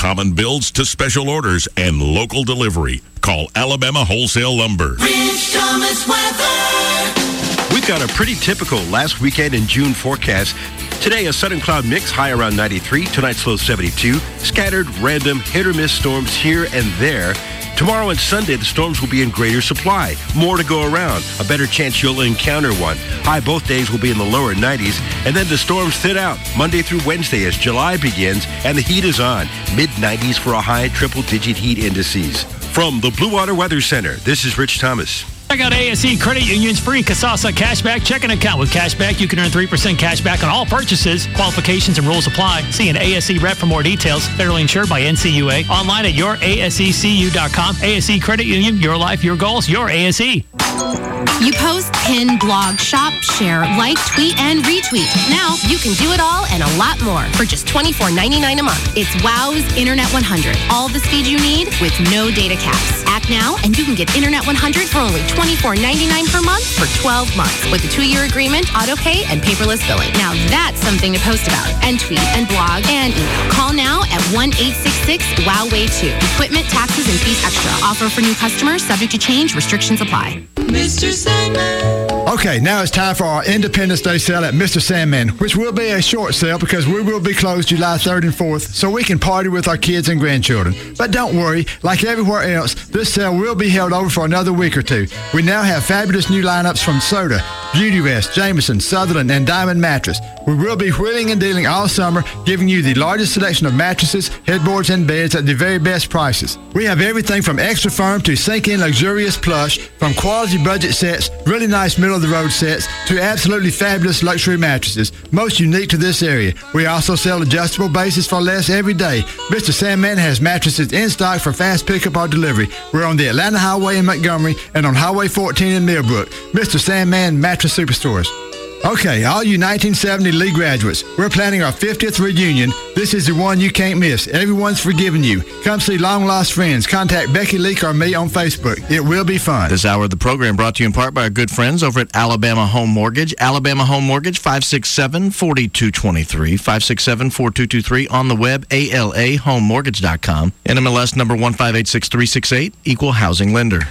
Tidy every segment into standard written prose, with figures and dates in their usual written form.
common builds to special orders and local delivery. Call Alabama Wholesale Lumber. Rich Thomas weather. We've got a pretty typical last weekend in June forecast. Today, a sun and cloud mix, high around 93. Tonight's low 72. Scattered, random, hit-or-miss storms here and there. Tomorrow and Sunday, the storms will be in greater supply. More to go around. A better chance you'll encounter one. High both days will be in the lower 90s. And then the storms thin out Monday through Wednesday as July begins and the heat is on. Mid-90s for a high triple-digit heat indices. From the Blue Water Weather Center, this is Rich Thomas. Check out ASE Credit Union's free Kasasa Cashback checking account. With Cashback, you can earn 3% cash back on all purchases. Qualifications and rules apply. See an ASE rep for more details. Federally insured by NCUA. Online at yourasecu.com. ASE Credit Union, your life, your goals, your ASE. You post, pin, blog, shop, share, like, tweet, and retweet. Now you can do it all and a lot more for just $24.99 a month. It's WOW's Internet 100. All the speed you need with no data caps. Act now and you can get Internet 100 for only $24.99 per month for 12 months with a 2-year agreement, auto pay, and paperless billing. Now that's something to post about and tweet and blog and email. Call now at 1-866-WOW-WAY2. Equipment, taxes, and fees extra. Offer for new customers. Subject to change. Restrictions apply. Mr. Sandman. Okay, now it's time for our Independence Day sale at Mr. Sandman, which will be a short sale because we will be closed July 3rd and 4th, so we can party with our kids and grandchildren. But don't worry, like everywhere else, this sale will be held over for another week or two. We now have fabulous new lineups from Soda, Beauty Rest, Jameson, Sutherland, and Diamond Mattress. We will be wheeling and dealing all summer, giving you the largest selection of mattresses, headboards, and beds at the very best prices. We have everything from extra firm to sink-in luxurious plush, from quality budget sets, really nice middle-of-the-road sets, to absolutely fabulous luxury mattresses, most unique to this area. We also sell adjustable bases for less every day. Mr. Sandman has mattresses in stock for fast pickup or delivery. We're on the Atlanta Highway in Montgomery and on Highway 14 in Millbrook. Mr. Sandman Mattress Superstores. Okay, all you 1970 Lee graduates, we're planning our 50th reunion. This is the one you can't miss. Everyone's forgiven you. Come see long lost friends. Contact Becky Leak or me on Facebook. It will be fun. This hour of the program brought to you in part by our good friends over at Alabama Home Mortgage. Alabama Home Mortgage, 567-4223. 567-4223 on the web, alahomemortgage.com. NMLS number 1586368, Equal Housing Lender.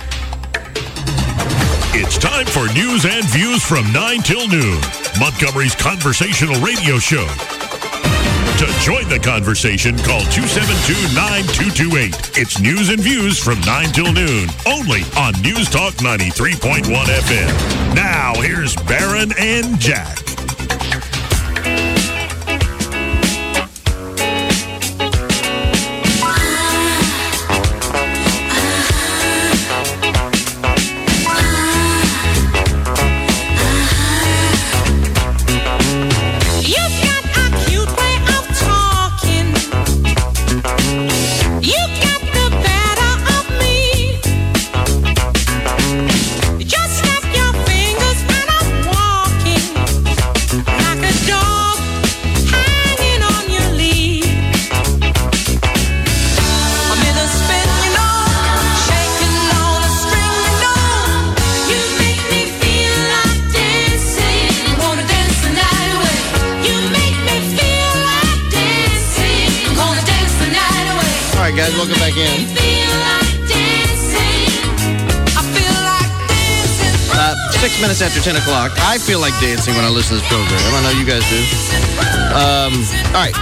It's time for news and views from 9 till noon. Montgomery's conversational radio show. To join the conversation, call 272-9228. It's news and views from 9 till noon, only on News Talk 93.1 FM. Now, here's Barron and Jack. Welcome back in. 6 minutes after 10 o'clock. I feel like dancing when I listen to this program. I know you guys do. All right.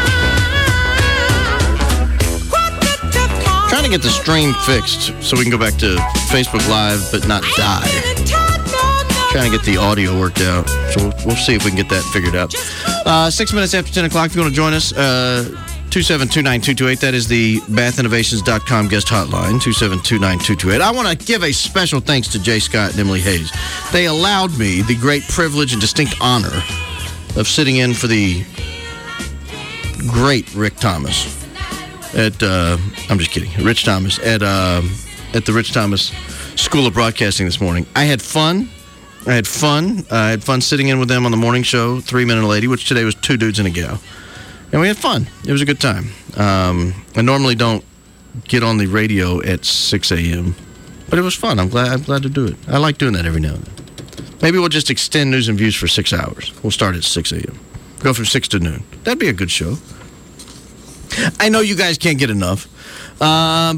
Trying to get the stream fixed so we can go back to Facebook Live but not die. Trying to get the audio worked out. So we'll see if we can get that figured out. 6 minutes after 10 o'clock, if you want to join us, 2729228. That is the bathinnovations.com guest hotline, 2729228. I want to give a special thanks to Jay Scott and Emily Hayes. They allowed me the great privilege and distinct honor of sitting in for the great Rick Thomas at, I'm just kidding, Rich Thomas at the Rich Thomas School of Broadcasting this morning. I had fun. I had fun sitting in with them on the morning show, 3 Men and a Lady, which today was 2 dudes and a gal. And we had fun. It was a good time. I normally don't get on the radio at 6 a.m., but it was fun. I'm glad to do it. I like doing that every now and then. Maybe we'll just extend news and views for 6 hours. We'll start at 6 a.m. Go from 6 to noon. That'd be a good show. I know you guys can't get enough. Gosh,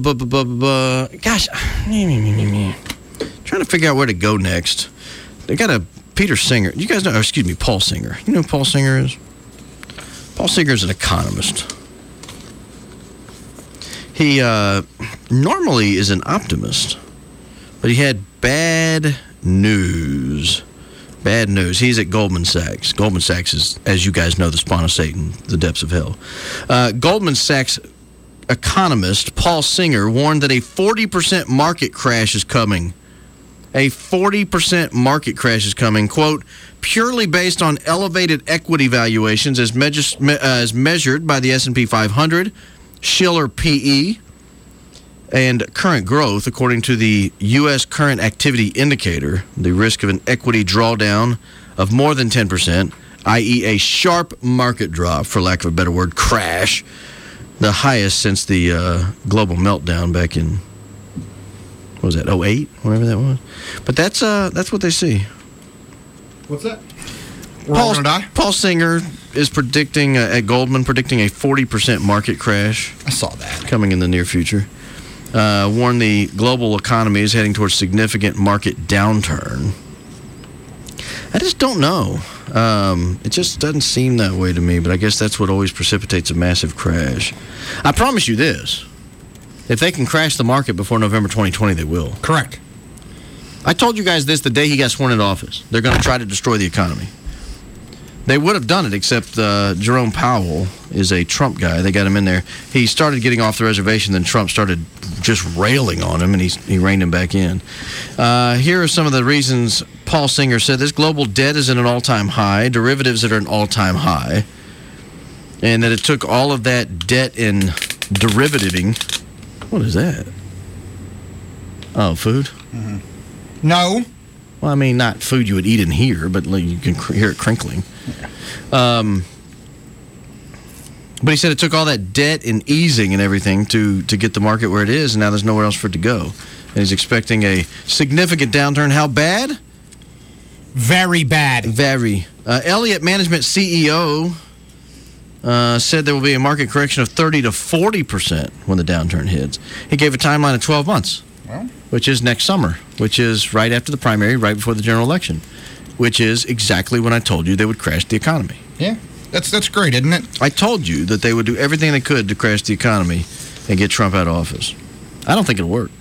trying to figure out where to go next. They got a Peter Singer. You guys know, Paul Singer. You know who Paul Singer is? Paul Singer is an economist. He normally is an optimist, but he had bad news. Bad news. He's at Goldman Sachs. Goldman Sachs is, as you guys know, the spawn of Satan, the depths of hell. Goldman Sachs economist Paul Singer warned that a 40% market crash is coming. A 40% market crash is coming, quote, purely based on elevated equity valuations as measured by the S&P 500, Shiller PE, and current growth, according to the U.S. Current Activity Indicator. The risk of an equity drawdown of more than 10%, i.e. a sharp market drop, for lack of a better word, crash, the highest since the global meltdown back in, what was that, 2008, whatever that was. But that's what they see. What's that? We're all going to die? Paul Singer is predicting, at Goldman, predicting a 40% market crash. I saw that. Coming in the near future. Warned the global economy is heading towards significant market downturn. I just don't know. It just doesn't seem that way to me, but I guess that's what always precipitates a massive crash. I promise you this. If they can crash the market before November 2020, they will. Correct. I told you guys this the day he got sworn into office. They're going to try to destroy the economy. They would have done it, except Jerome Powell is a Trump guy. They got him in there. He started getting off the reservation, then Trump started just railing on him, and he reined him back in. Here are some of the reasons Paul Singer said this. Global debt is at an all-time high, derivatives at an all-time high, and that it took all of that debt and derivativing. What is that? Oh, food? Mm-hmm. No. Well, I mean, not food you would eat in here, but you can hear it crinkling. But he said it took all that debt and easing and everything to get the market where it is, and now there's nowhere else for it to go. And he's expecting a significant downturn. How bad? Very bad. Very. Elliott Management CEO said there will be a market correction of 30 to 40% when the downturn hits. He gave a timeline of 12 months. Well, which is next summer, which is right after the primary, right before the general election, which is exactly when I told you they would crash the economy. Yeah, that's great, isn't it? I told you that they would do everything they could to crash the economy and get Trump out of office. I don't think it'll work.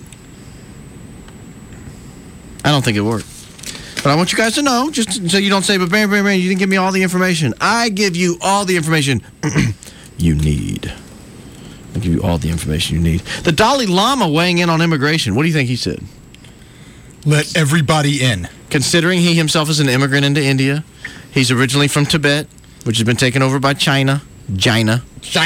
I don't think it'll work. But I want you guys to know, just so you don't say, but Barry, you didn't give me all the information. I give you all the information you need. I'll give you all the information you need. The Dalai Lama weighing in on immigration. What do you think he said? Let everybody in. Considering he himself is an immigrant into India, he's originally from Tibet, which has been taken over by China. China.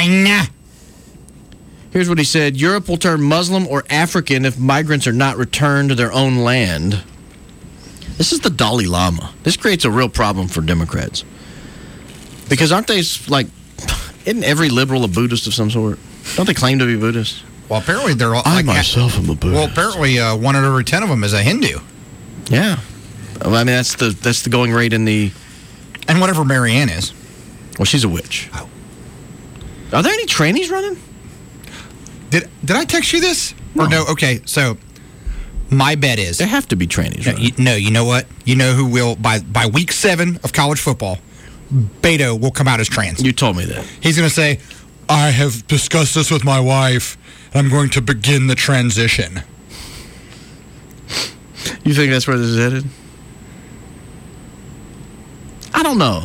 Here's what he said. Europe will turn Muslim or African if migrants are not returned to their own land. This is the Dalai Lama. This creates a real problem for Democrats. Because aren't they, isn't every liberal a Buddhist of some sort? Don't they claim to be Buddhists? Well, apparently they're all... I myself am a Buddhist. Well, apparently 1 out of every 10 of them is a Hindu. Yeah. Well, I mean, that's the going rate in the... And whatever Marianne is. Well, she's a witch. Oh. Are there any trannies running? Did I text you this? No. Or no? Okay, so my bet is... There have to be trannies running. No, you know what? You know who will, by week 7 of college football, Beto will come out as trans. You told me that. He's going to say... I have discussed this with my wife, and I'm going to begin the transition. You think that's where this is headed? I don't know.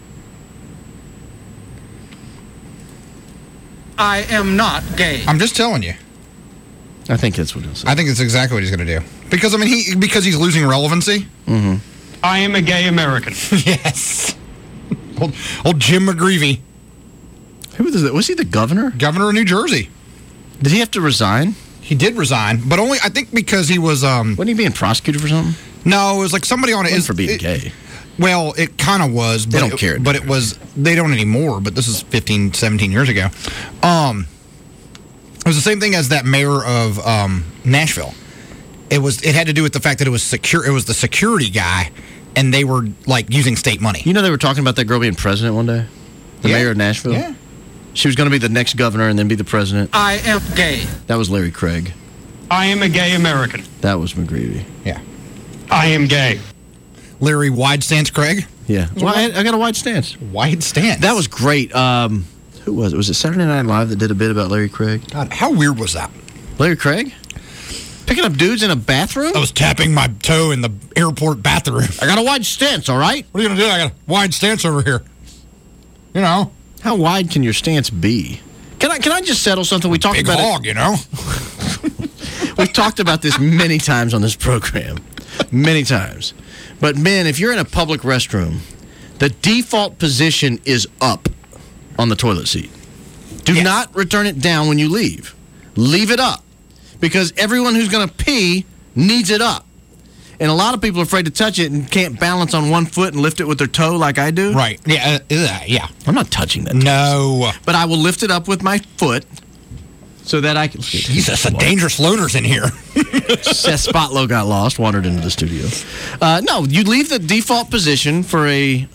I am not gay. I'm just telling you. I think that's what he'll say. I think that's exactly what he's going to do. Because, I mean, because he's losing relevancy. Mm-hmm. I am a gay American. Yes. Old Jim McGreevey. Who was that? Was he the governor? Governor of New Jersey. Did he have to resign? He did resign, but only, I think, because he was... Wasn't he being prosecuted for something? No, it was like somebody on it... For being gay. Well, it kind of was. They don't care. But it was... They don't anymore, but this is 15, 17 years ago. It was the same thing as that mayor of Nashville. It had to do with the fact that it was secure. It was the security guy, and they were, using state money. You know they were talking about that girl being president one day? The mayor of Nashville? Yeah. She was going to be the next governor and then be the president. I am gay. That was Larry Craig. I am a gay American. That was McGreevy. Yeah. I am gay. Larry Wide Stance Craig? Yeah. Well, I got a wide stance. Wide Stance. That was great. Who was it? Was it Saturday Night Live that did a bit about Larry Craig? God, how weird was that? Larry Craig? Picking up dudes in a bathroom? I was tapping my toe in the airport bathroom. I got a wide stance, all right? What are you going to do? I got a wide stance over here. You know. How wide can your stance be? Can I just settle something? We talked Big about hog, you know. We've talked about this many times on this program. Many times. But, men, if you're in a public restroom, the default position is up on the toilet seat. Do not return it down when you leave. Leave it up. Because everyone who's going to pee needs it up. And a lot of people are afraid to touch it and can't balance on one foot and lift it with their toe like I do. Right. Yeah. Yeah. I'm not touching that. No. But I will lift it up with my foot so that I can... Jesus, the dangerous loners in here. Seth Spotlow got lost, wandered into the studio. No, you leave the default position for a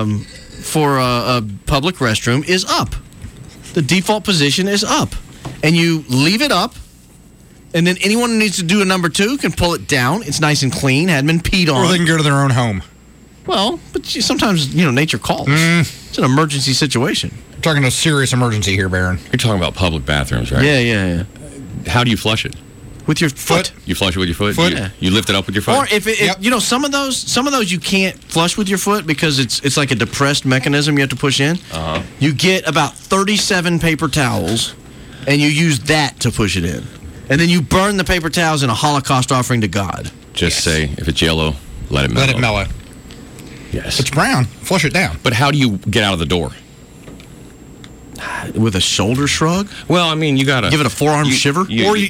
public restroom is up. The default position is up. And you leave it up. And then anyone who needs to do a number 2 can pull it down. It's nice and clean. Hadn't been peed on. Or they can go to their own home. Well, but sometimes, nature calls. It's an emergency situation. We're talking a serious emergency here, Baron. You're talking about public bathrooms, right? Yeah. How do you flush it? With your foot. You flush it with your foot? Foot. You lift it up with your foot? Or if some of those you can't flush with your foot because it's like a depressed mechanism you have to push in. Uh-huh. You get about 37 paper towels, and you use that to push it in. And then you burn the paper towels in a Holocaust offering to God. Just say, if it's yellow, let it mellow. Let it mellow. Yes. If it's brown, flush it down. But how do you get out of the door? With a shoulder shrug? Well, I mean, you gotta give it a forearm shiver.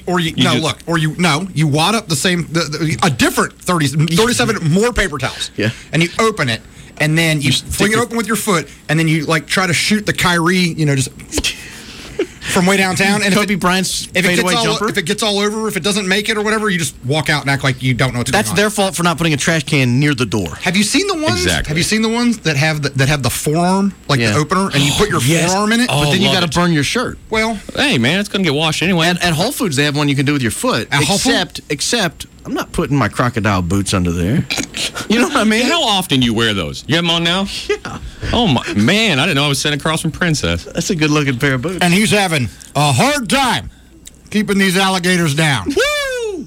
You wad up the same, a different 37 more paper towels. Yeah. And you open it, and then you fling it open with your foot, and then you try to shoot the Kyrie, just from way downtown. And Kobe Bryant's fadeaway jumper. If it gets all over, if it doesn't make it or whatever, you just walk out and act like you don't know what to do. That's their fault for not putting a trash can near the door. Have you seen the ones? Exactly. Have you seen the ones that have the forearm, the opener, and you put your forearm in it? But then you got to burn your shirt. Well, hey man, it's gonna get washed anyway. At Whole Foods, they have one you can do with your foot. Except, I'm not putting my crocodile boots under there. You know what I mean? How often you wear those? You have them on now? Yeah. Oh my man, I didn't know I was sitting across from Princess. That's a good looking pair of boots. And he's having a hard time keeping these alligators down. Woo!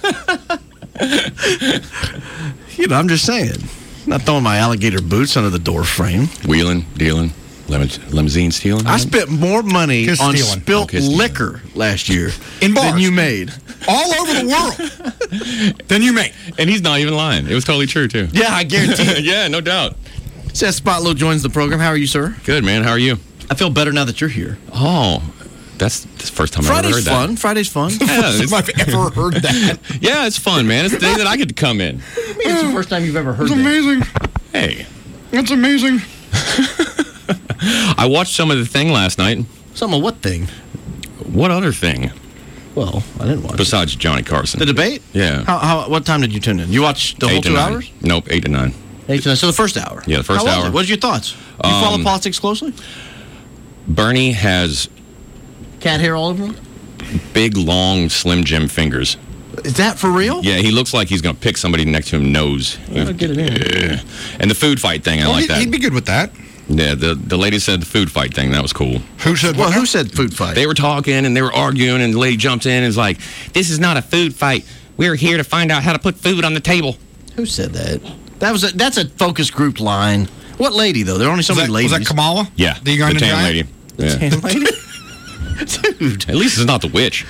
I'm just saying. I'm not throwing my alligator boots under the door frame. Wheeling, dealing, limousine stealing. I spent more money on spilt liquor last year in bars than you made. All over the world than you made. And he's not even lying. It was totally true, too. Yeah, I guarantee it. Yeah, no doubt. Seth Spotlow joins the program. How are you, sir? Good, man. How are you? I feel better now that you're here. Oh, that's the first time I've ever heard that. Friday's fun. Yeah, first time I've ever heard that. Yeah, it's fun, man. It's the day that I get to come in. It's the first time you've ever heard that. It's amazing. Hey. It's amazing. I watched some of the thing last night. Some of what thing? What other thing? Well, I didn't watch Besides Johnny Carson. The debate? Yeah. What time did you tune in? You watched the whole 2 hours? Nope, 8 to 9. 8 to 9. So the first hour? Yeah, the first hour. What was your thoughts? You follow politics closely? Bernie has cat hair all over him? Big, long, Slim Jim fingers. Is that for real? Yeah, he looks like he's going to pick somebody next to him nose. I'll get it in. And the food fight thing, I like that. He'd be good with that. Yeah, the lady said the food fight thing. That was cool. Who said what? Who said food fight? They were talking and they were arguing, and the lady jumped in and was like, "This is not a food fight. We're here to find out how to put food on the table." Who said that? That's a focus group line. What lady though? There are only so many ladies. Was that Kamala? Yeah, the tan lady. The tan lady. Dude, at least it's not the witch.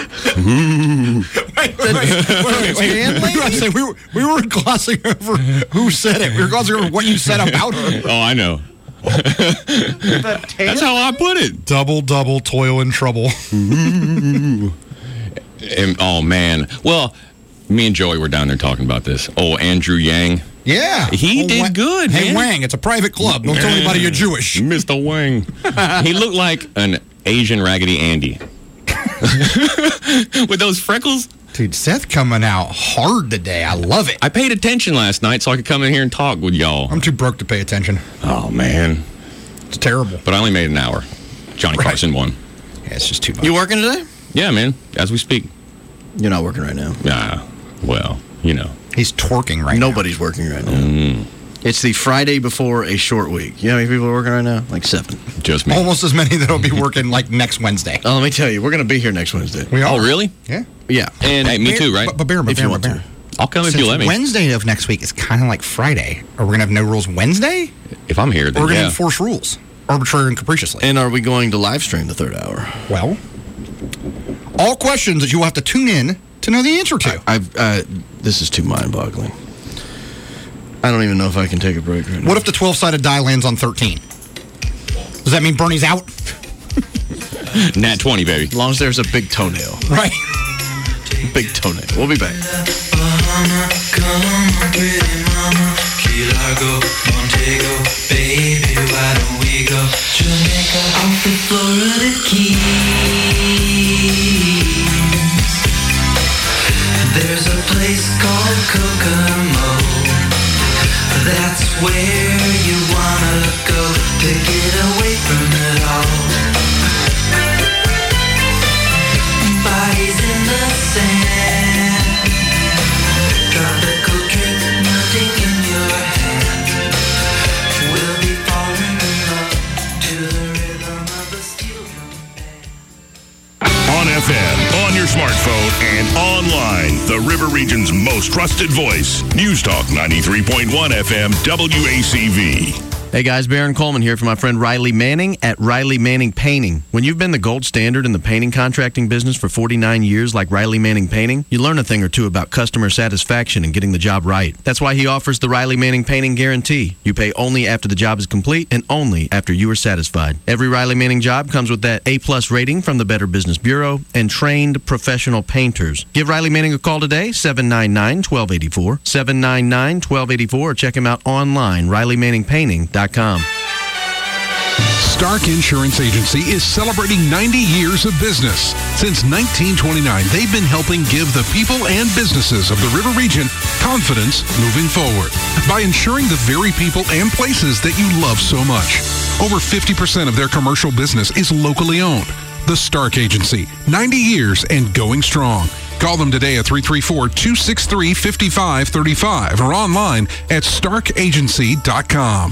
wait. We were glossing over who said it. We were glossing over what you said about her. Oh, I know. That's how I put it. Double, toil and trouble. Oh, man. Well, me and Joey were down there talking about this. Oh, Andrew Yang. Yeah. He did good, man. Hey, Wang, it's a private club. Don't tell anybody you're Jewish. Mr. Wang. He looked like an Asian Raggedy Andy. With those freckles. Dude, Seth coming out hard today. I love it. I paid attention last night so I could come in here and talk with y'all. I'm too broke to pay attention. Oh, man. It's terrible. But I only made an hour. Johnny Carson won. Yeah, it's just too much. You working today? Yeah, man. As we speak. You're not working right now. Well, you know. He's twerking right now. Nobody's working right now. It's the Friday before a short week. You know how many people are working right now? Like 7. Just me. Almost as many that'll be working like next Wednesday. Oh, let me tell you, we're going to be here next Wednesday. We are. Oh, really? Yeah. Yeah. And hey, me too, right? But Bear, If you want to. I'll come if you let me. Wednesday of next week is kind of like Friday. Are we going to have no rules Wednesday? If I'm here, then Or we're going to yeah. enforce rules arbitrarily and capriciously. And are we going to live stream the third hour? Well, all questions that you will have to tune in to know the answer to. This is too mind-boggling. I don't even know if I can take a break right now. What if the 12-sided die lands on 13? Does that mean Bernie's out? Nat 20, baby. As long as there's a big toenail. Right. Big toenail. We'll be back. There's a place called Kokomo. That's where you wanna go to get away from it all. Bodies in the sand, tropical drink melting in your hand. We'll be falling in love to the rhythm of the steel drum band. On FM, on your smartphone, and online. The River Region's most trusted voice. News Talk 93.1 FM WACV. Hey guys, Baron Coleman here for my friend Riley Manning at Riley Manning Painting. When you've been the gold standard in the painting contracting business for 49 years like Riley Manning Painting, you learn a thing or two about customer satisfaction and getting the job right. That's why he offers the Riley Manning Painting Guarantee. You pay only after the job is complete and only after you are satisfied. Every Riley Manning job comes with that A+ rating from the Better Business Bureau and trained professional painters. Give Riley Manning a call today, 799-1284, 799-1284, or check him out online, RileyManningPainting.com. Stark Insurance Agency is celebrating 90 years of business. Since 1929, they've been helping give the people and businesses of the River Region confidence moving forward by insuring the very people and places that you love so much. Over 50% of their commercial business is locally owned. The Stark Agency, 90 years and going strong. Call them today at 334-263-5535 or online at starkagency.com.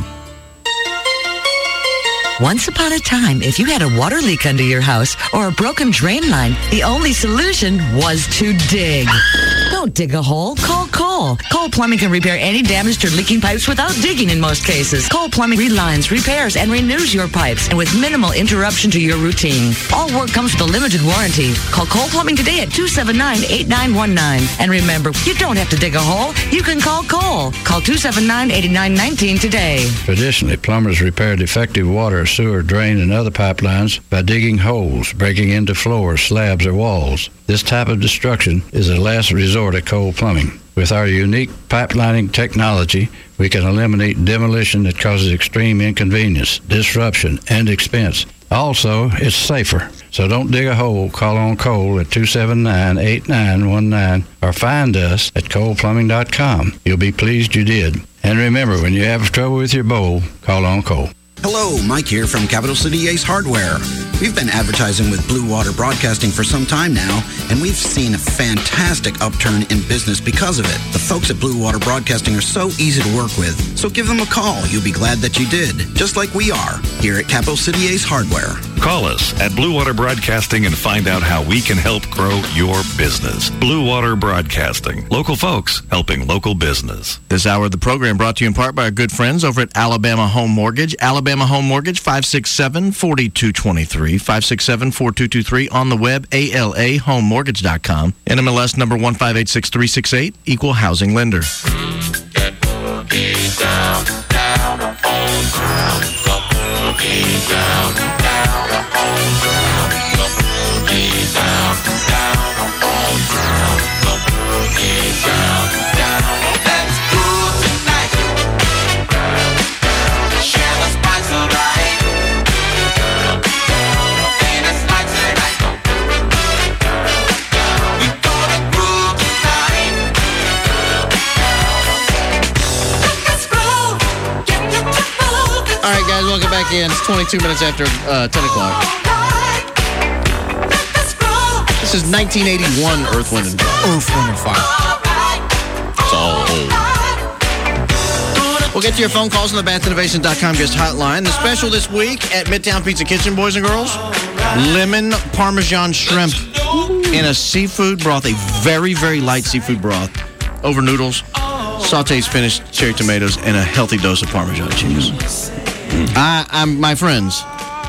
Once upon a time, if you had a water leak under your house or a broken drain line, the only solution was to dig. Don't dig a hole. Call Cole. Cole Plumbing can repair any damaged or leaking pipes without digging in most cases. Cole Plumbing relines, repairs, and renews your pipes, and with minimal interruption to your routine. All work comes with a limited warranty. Call Cole Plumbing today at 279-8919. And remember, you don't have to dig a hole. You can call Cole. Call 279-8919 today. Traditionally, plumbers repair defective water, sewer, drain, and other pipelines by digging holes, breaking into floors, slabs, or walls. This type of destruction is a last resort at Cole Plumbing. With our unique pipelining technology, we can eliminate demolition that causes extreme inconvenience, disruption, and expense. Also, it's safer. So don't dig a hole. Call on Cole at 279-8919 or find us at coleplumbing.com. You'll be pleased you did. And remember, when you have trouble with your bowl, call on Cole. Hello, Mike here from Capital City Ace Hardware. We've been advertising with Blue Water Broadcasting for some time now, and we've seen a fantastic upturn in business because of it. The folks at Blue Water Broadcasting are so easy to work with, so give them a call. You'll be glad that you did, just like we are here at Capital City Ace Hardware. Call us at Blue Water Broadcasting and find out how we can help grow your business. Blue Water Broadcasting. Local folks helping local business. This hour of the program brought to you in part by our good friends over at Alabama Home Mortgage. Alabama Home Mortgage, 567-4223, 567-4223 on the web, alahomemortgage.com. NMLS number 1586368, equal housing lender. Welcome back in. It's 22 minutes after 10 o'clock. This is 1981 Earth, Wind, and Fire. Earth, Wind, and Fire. It's all old. We'll get to your phone calls on the bathinnovation.com guest hotline. The special this week at Midtown Pizza Kitchen, boys and girls, lemon Parmesan shrimp in a seafood broth, a very, very light seafood broth, over noodles, sauteed spinach, cherry tomatoes, and a healthy dose of Parmesan cheese. My friends,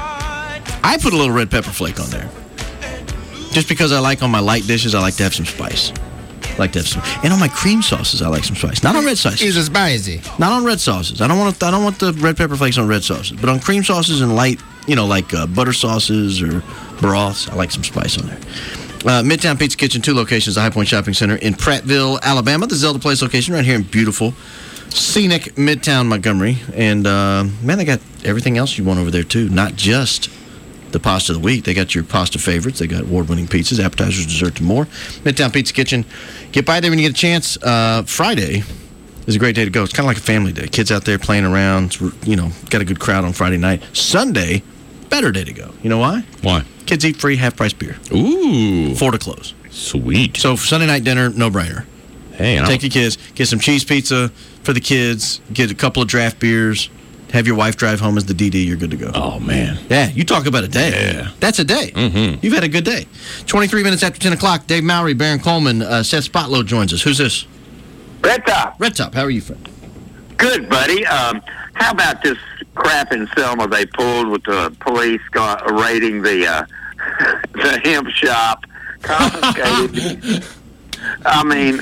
I put a little red pepper flake on there. Just because I like on my light dishes, I like to have some spice. And on my cream sauces, I like some spice. Not on red sauces. It's spicy. Not on red sauces. I don't want the red pepper flakes on red sauces. But on cream sauces and light, like butter sauces or broths, I like some spice on there. Midtown Pizza Kitchen, 2 locations, the High Point Shopping Center in Prattville, Alabama. The Zelda Place location right here in beautiful, scenic Midtown Montgomery. And, man, they got everything else you want over there, too. Not just the pasta of the week. They got your pasta favorites. They got award-winning pizzas, appetizers, dessert, and more. Midtown Pizza Kitchen. Get by there when you get a chance. Friday is a great day to go. It's kind of like a family day. Kids out there playing around. Got a good crowd on Friday night. Sunday, better day to go. You know why? Why? Kids eat free, half-price beer. Ooh. 4 to close. Sweet. So for Sunday night dinner, no-brainer. Hey, take your kids, get some cheese pizza for the kids, get a couple of draft beers, have your wife drive home as the DD, you're good to go. Oh, man. Yeah, you talk about a day. Yeah. That's a day. Mm-hmm. You've had a good day. 23 minutes after 10 o'clock, Dave Mowry, Baron Coleman, Seth Spotlow joins us. Who's this? Red Top. Red Top, how are you, friend? Good, buddy. How about this crap in Selma they pulled with the police raiding the hemp shop, confiscated? I mean,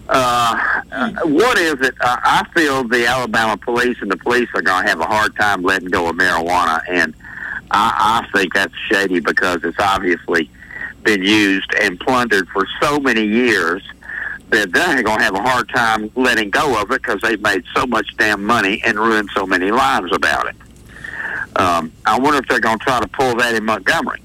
what is it? I feel the Alabama police and the police are going to have a hard time letting go of marijuana, and I think that's shady because it's obviously been used and plundered for so many years that they're going to have a hard time letting go of it because they've made so much damn money and ruined so many lives about it. I wonder if they're going to try to pull that in Montgomery.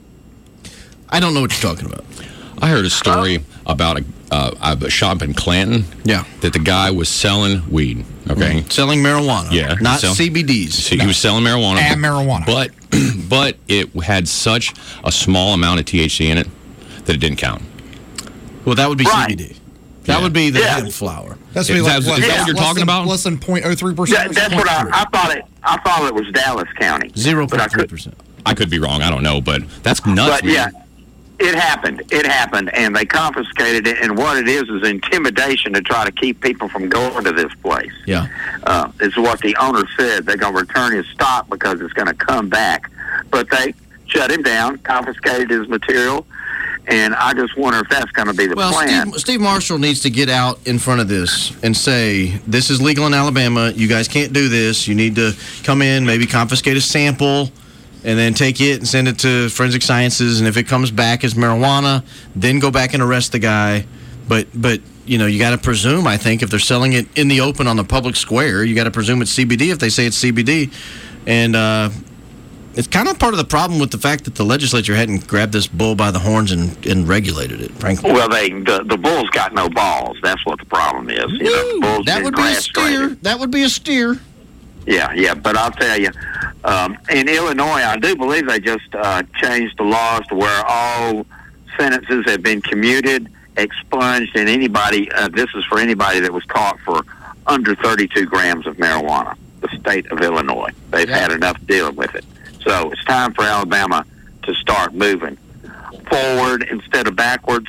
I don't know what you're talking about. I heard a story about a shop in Clanton. Yeah. That the guy was selling weed. Okay. Mm-hmm. Selling marijuana. Yeah. Not CBDs. So he was selling marijuana. And marijuana. But it had such a small amount of THC in it that it didn't count. Well, that would be CBD. That would be the hemp flower. That's is that what you're talking about? Less than 0.03%. Yeah, that's what I thought. I thought it was Dallas County. 0.3%. I could be wrong. I don't know, but that's nuts. But yeah, it happened. It happened, and they confiscated it. And what it is intimidation to try to keep people from going to this place. Yeah, is what the owner said. They're going to return his stock because it's going to come back. But they shut him down, confiscated his material. And I just wonder if that's going to be the plan. Steve Marshall needs to get out in front of this and say, this is legal in Alabama. You guys can't do this. You need to come in, maybe confiscate a sample, and then take it and send it to Forensic Sciences. And if it comes back as marijuana, then go back and arrest the guy. But you got to presume, I think, if they're selling it in the open on the public square, you got to presume it's CBD if they say it's CBD. And it's kind of part of the problem with the fact that the legislature hadn't grabbed this bull by the horns and regulated it, frankly. Well, the bull's got no balls. That's what the problem is. The bull's that would be a steer. That would be a steer. Yeah. But I'll tell you, in Illinois, I do believe they just changed the laws to where all sentences have been commuted, expunged, and this is for anybody that was caught for under 32 grams of marijuana. The state of Illinois. They've had enough dealing with it. So it's time for Alabama to start moving forward instead of backwards.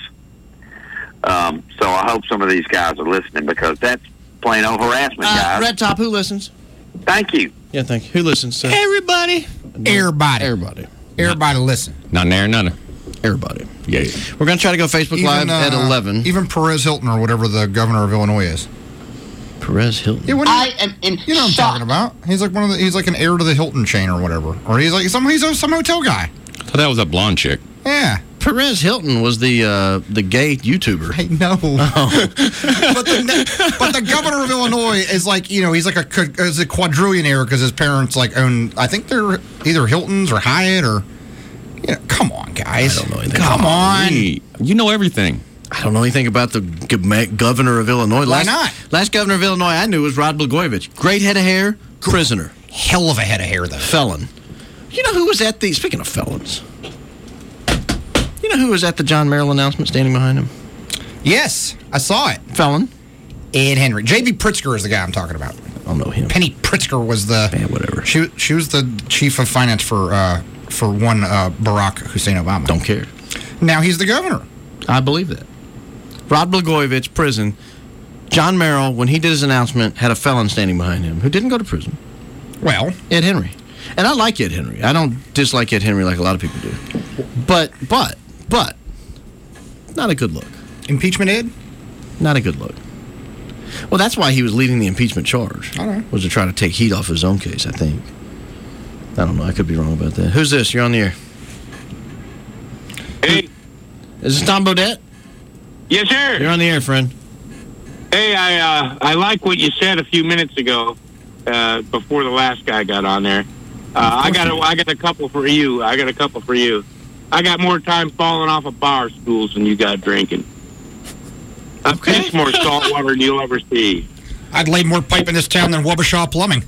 So I hope some of these guys are listening because that's plain old harassment, guys. Red Top, who listens? Thank you. Yeah, thank you. Who listens? Everybody. Everybody listen. Not there, none. Everybody. Yeah. We're going to try to go Facebook Live at 11. Even Perez Hilton or whatever the governor of Illinois is. Perez Hilton. Yeah, I am in You know what I'm talking about? He's like he's like an heir to the Hilton chain or whatever. Or he's like some hotel guy. I thought that was a blonde chick. Yeah. Perez Hilton was the gay YouTuber. I know. But the governor of Illinois is like, he's like a quadrillionaire because his parents own, I think they're either Hiltons or Hyatt or, come on, guys. I don't know anything. Come on. Hey, you know everything. I don't know anything about the governor of Illinois. Why not? Last governor of Illinois I knew was Rod Blagojevich. Great head of hair, prisoner. hell of a head of hair, though. Felon. You know who was at the... Speaking of felons. You know who was at the John Merrill announcement standing behind him? Yes, I saw it. Felon. Ed Henry. J.B. Pritzker is the guy I'm talking about. I don't know him. Penny Pritzker was the... Yeah, whatever. She was the chief of finance for one Barack Hussein Obama. Don't care. Now he's the governor. I believe that. Rod Blagojevich, prison. John Merrill, when he did his announcement, had a felon standing behind him who didn't go to prison. Well, Ed Henry. And I like Ed Henry. I don't dislike Ed Henry like a lot of people do. But, not a good look. Impeachment Ed? Not a good look. Well, that's why he was leading the impeachment charge. All right. Was to try to take heat off his own case, I think. I don't know. I could be wrong about that. Who's this? You're on the air. Hey. Is this Tom Bodette? Yes, sir. You're on the air, friend. Hey, I like what you said a few minutes ago, before the last guy got on there. I got a couple for you. I got more time falling off of bar stools than you got drinking. I piss more salt water than you'll ever see. I'd lay more pipe in this town than Wubbershaw Plumbing.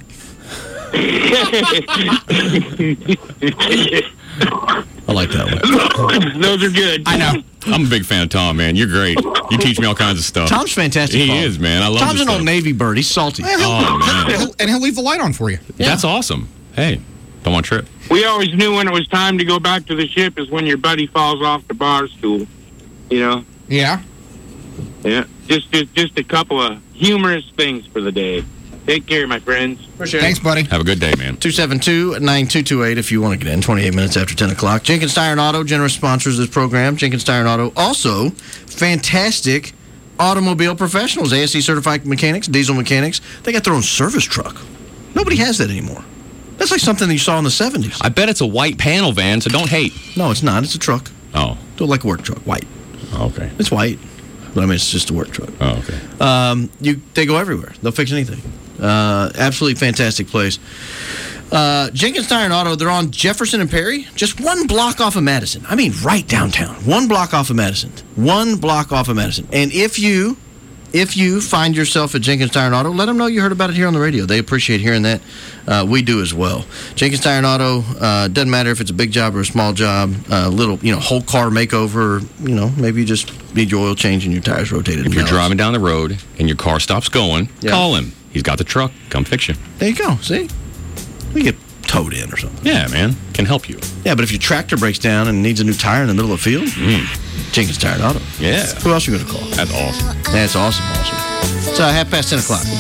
I like that one. Those are good. I know. I'm a big fan of Tom, man. You're great. You teach me all kinds of stuff. Tom's fantastic. He is, man. I love Tom's this an old stuff. Navy bird. He's salty. And he'll leave the light on for you. Yeah. That's awesome. Hey, don't want a trip. We always knew when it was time to go back to the ship is when your buddy falls off the bar stool. You know? Yeah. Yeah. Just a couple of humorous things for the day. Take care, my friends. Appreciate it. Thanks, buddy. Have a good day, man. 272-9228 if you want to get in. 28 minutes after 10 o'clock. Jenkins Tire and Auto, generous sponsors of this program. Jenkins Tire and Auto, also fantastic automobile professionals. ASE certified mechanics, diesel mechanics. They got their own service truck. Nobody has that anymore. That's like something that you saw in the 70s. I bet it's a white panel van, so don't hate. No, it's not. It's a truck. Oh. Do it like a work truck. White. Okay. It's white. But I mean, it's just a work truck. Oh, okay. They go everywhere. They'll fix anything. Absolutely fantastic place. Jenkins Tire and Auto, they're on Jefferson and Perry, just one block off of Madison. I mean, right downtown. One block off of Madison. One block off of Madison. And if you find yourself at Jenkins Tire and Auto, let them know you heard about it here on the radio. They appreciate hearing that. We do as well. Jenkins Tire and Auto, doesn't matter if it's a big job or a small job, little, whole car makeover, maybe you just need your oil change and your tires rotated. If you're driving down the road and your car stops going, call him. He's got the truck. Come fix you. There you go. See? We get towed in or something. Yeah, man. Can help you. Yeah, but if your tractor breaks down and needs a new tire in the middle of the field, Jenkins Tire and Auto. Yeah. Who else are you going to call? That's awesome. That's awesome. It's 10:30.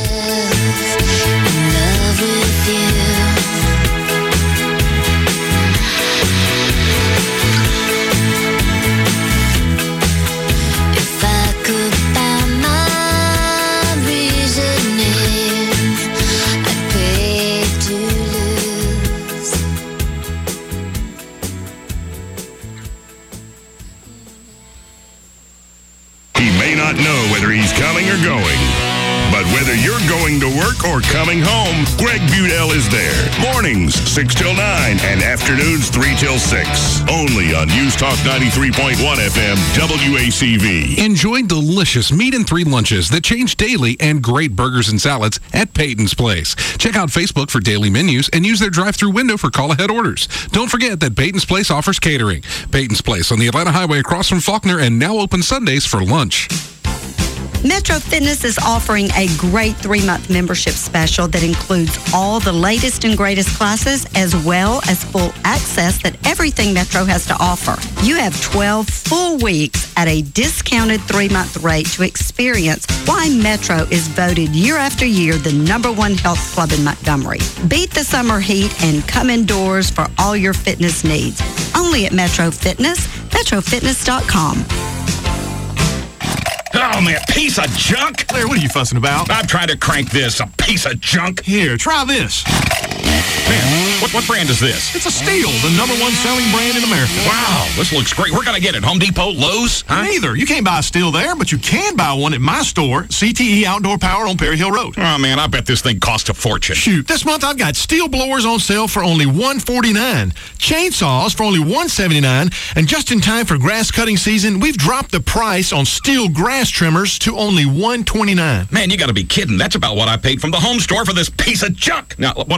Know whether he's coming or going. But whether you're going to work or coming home, Greg Budell is there. Mornings, 6 till 9, and afternoons, 3 till 6. Only on News Talk 93.1 FM, WACV. Enjoy delicious meat and 3 lunches that change daily and great burgers and salads at Peyton's Place. Check out Facebook for daily menus and use their drive-thru window for call-ahead orders. Don't forget that Peyton's Place offers catering. Peyton's Place on the Atlanta Highway across from Faulkner and now open Sundays for lunch. Metro Fitness is offering a great 3-month membership special that includes all the latest and greatest classes as well as full access that everything Metro has to offer. You have 12 full weeks at a discounted 3-month rate to experience why Metro is voted year after year the #1 health club in Montgomery. Beat the summer heat and come indoors for all your fitness needs. Only at Metro Fitness, metrofitness.com. Oh, man, piece of junk. Claire, what are you fussing about? I'm trying to crank this, a piece of junk. Here, try this. Man, what brand is this? It's a Steel, the #1 selling brand in America. Wow, this looks great. Where can I get it? Home Depot, Lowe's? Huh? Neither. You can't buy a Steel there, but you can buy one at my store, CTE Outdoor Power on Perry Hill Road. Oh, man, I bet this thing costs a fortune. Shoot, this month I've got Steel blowers on sale for only $149, chainsaws for only $179, and just in time for grass cutting season, we've dropped the price on Steel grass trimmers to only $129. Man, you got to be kidding. That's about what I paid from the home store for this piece of junk. Now, what I do, though,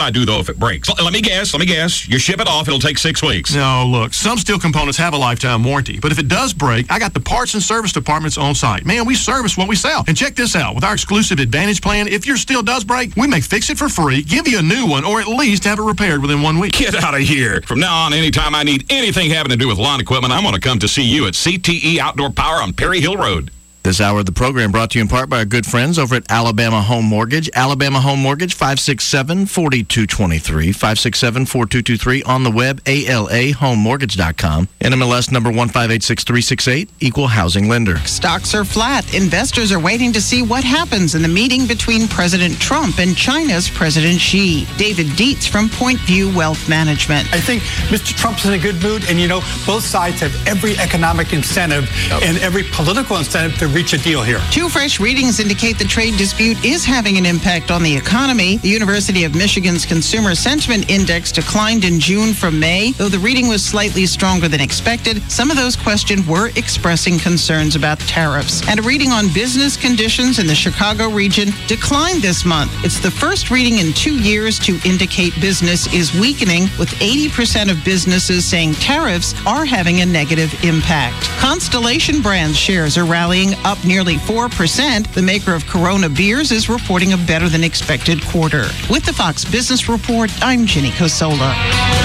if it breaks. Let me guess. You ship it off, it'll take 6 weeks. No, look, some steel components have a lifetime warranty, but if it does break, I got the parts and service departments on site. Man, we service what we sell. And check this out. With our exclusive Advantage plan, if your steel does break, we may fix it for free, give you a new one, or at least have it repaired within 1 week. Get out of here. From now on, anytime I need anything having to do with lawn equipment, I'm going to come to see you at CTE Outdoor Power on Perry Hill Road. This hour of the program brought to you in part by our good friends over at Alabama Home Mortgage. Alabama Home Mortgage, 567-4223, 567-4223 on the web, alahomemortgage.com. NMLS number 1586368, equal housing lender. Stocks are flat. Investors are waiting to see what happens in the meeting between President Trump and China's President Xi. David Dietz from Point View Wealth Management. I think Mr. Trump's in a good mood, and both sides have every economic incentive and every political incentive to reach a deal here. Two fresh readings indicate the trade dispute is having an impact on the economy. The University of Michigan's Consumer Sentiment Index declined in June from May. Though the reading was slightly stronger than expected, some of those questioned were expressing concerns about tariffs. And a reading on business conditions in the Chicago region declined this month. It's the first reading in 2 years to indicate business is weakening, with 80% of businesses saying tariffs are having a negative impact. Constellation Brands shares are rallying up nearly 4%. The maker of Corona beers is reporting a better than expected quarter. With the Fox Business Report, I'm Jenny Cosola.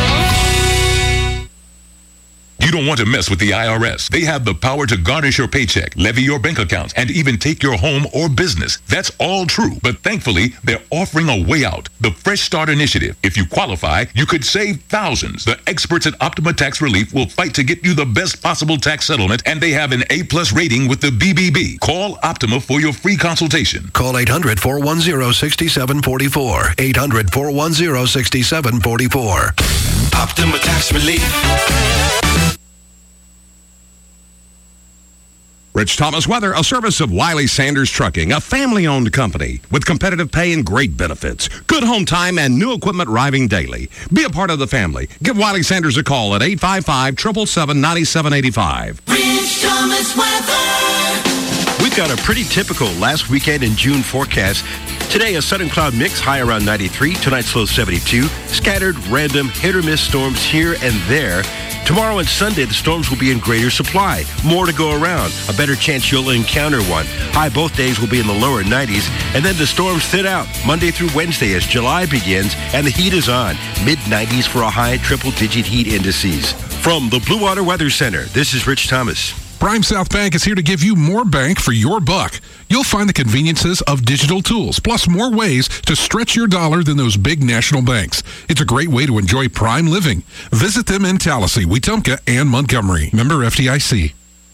You don't want to mess with the IRS. They have the power to garnish your paycheck, levy your bank accounts, and even take your home or business. That's all true. But thankfully, they're offering a way out. The Fresh Start Initiative. If you qualify, you could save thousands. The experts at Optima Tax Relief will fight to get you the best possible tax settlement, and they have an A+ rating with the BBB. Call Optima for your free consultation. Call 800-410-6744. 800-410-6744. Optima Tax Relief. Rich Thomas Weather, a service of Wiley Sanders Trucking, a family-owned company with competitive pay and great benefits. Good home time and new equipment arriving daily. Be a part of the family. Give Wiley Sanders a call at 855-777-9785. Rich Thomas Weather. We've got a pretty typical last weekend in June forecast. Today, a sun and cloud mix, high around 93. Tonight's low 72. Scattered, random, hit-or-miss storms here and there. Tomorrow and Sunday, the storms will be in greater supply. More to go around. A better chance you'll encounter one. High both days will be in the lower 90s. And then the storms thin out Monday through Wednesday as July begins and the heat is on. Mid-90s for a high triple-digit heat indices. From the Blue Water Weather Center, this is Rich Thomas. Prime South Bank is here to give you more bank for your buck. You'll find the conveniences of digital tools, plus more ways to stretch your dollar than those big national banks. It's a great way to enjoy prime living. Visit them in Tallahassee, Wetumpka, and Montgomery. Member FDIC.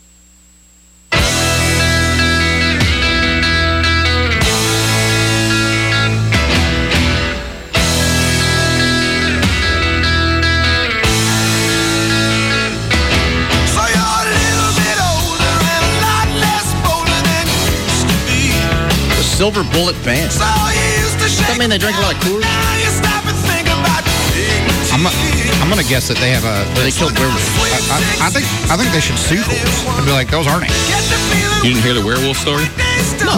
Silver Bullet Band. Does that mean they drink a lot of Coors? I'm gonna guess that they have they killed werewolves. I think they should sue Coors and be like, those aren't it. You didn't hear the werewolf story? No.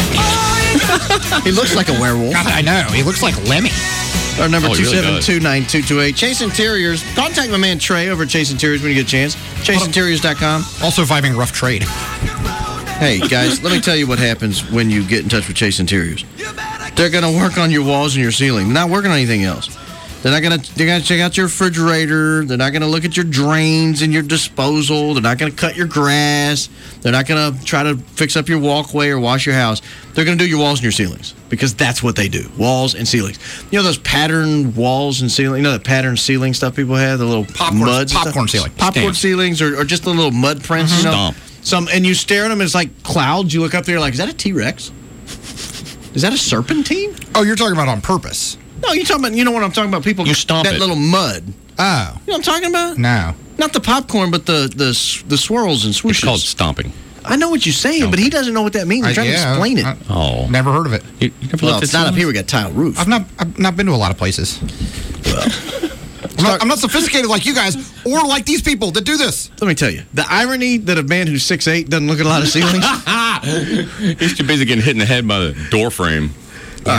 He looks like a werewolf. God, I know. He looks like Lemmy. Our number 2729228. Chase Interiors. Contact my man Trey over at Chase Interiors when you get a chance. ChaseInteriors.com. Also vibing rough trade. Hey, guys, let me tell you what happens when you get in touch with Chase Interiors. They're going to work on your walls and your ceiling. They're not working on anything else. They're going to check out your refrigerator. They're not going to look at your drains and your disposal. They're not going to cut your grass. They're not going to try to fix up your walkway or wash your house. They're going to do your walls and your ceilings because that's what they do, walls and ceilings. You know those pattern walls and ceilings? You know that pattern ceiling stuff people have, the little popcorn ceiling. Popcorn ceilings or just the little mud prints, you know? And you stare at them, and it's like clouds. You look up there, like, is that a T-Rex? Is that a serpentine? Oh, you're talking about on purpose. No, you're talking about, you know what I'm talking about? People, you stomp that it. little mud. Oh. You know what I'm talking about? No. Not the popcorn, but the swirls and swooshes. It's called stomping. I know what you're saying, but he doesn't know what that means. I'm trying to explain it. Never heard of it. You never looked at it's not up here. We got tile roof. I've not been to a lot of places. Well, I'm not sophisticated like you guys or like these people that do this. Let me tell you, the irony that a man who's 6'8" doesn't look at a lot of ceilings. He's too busy getting hit in the head by the door frame. All right.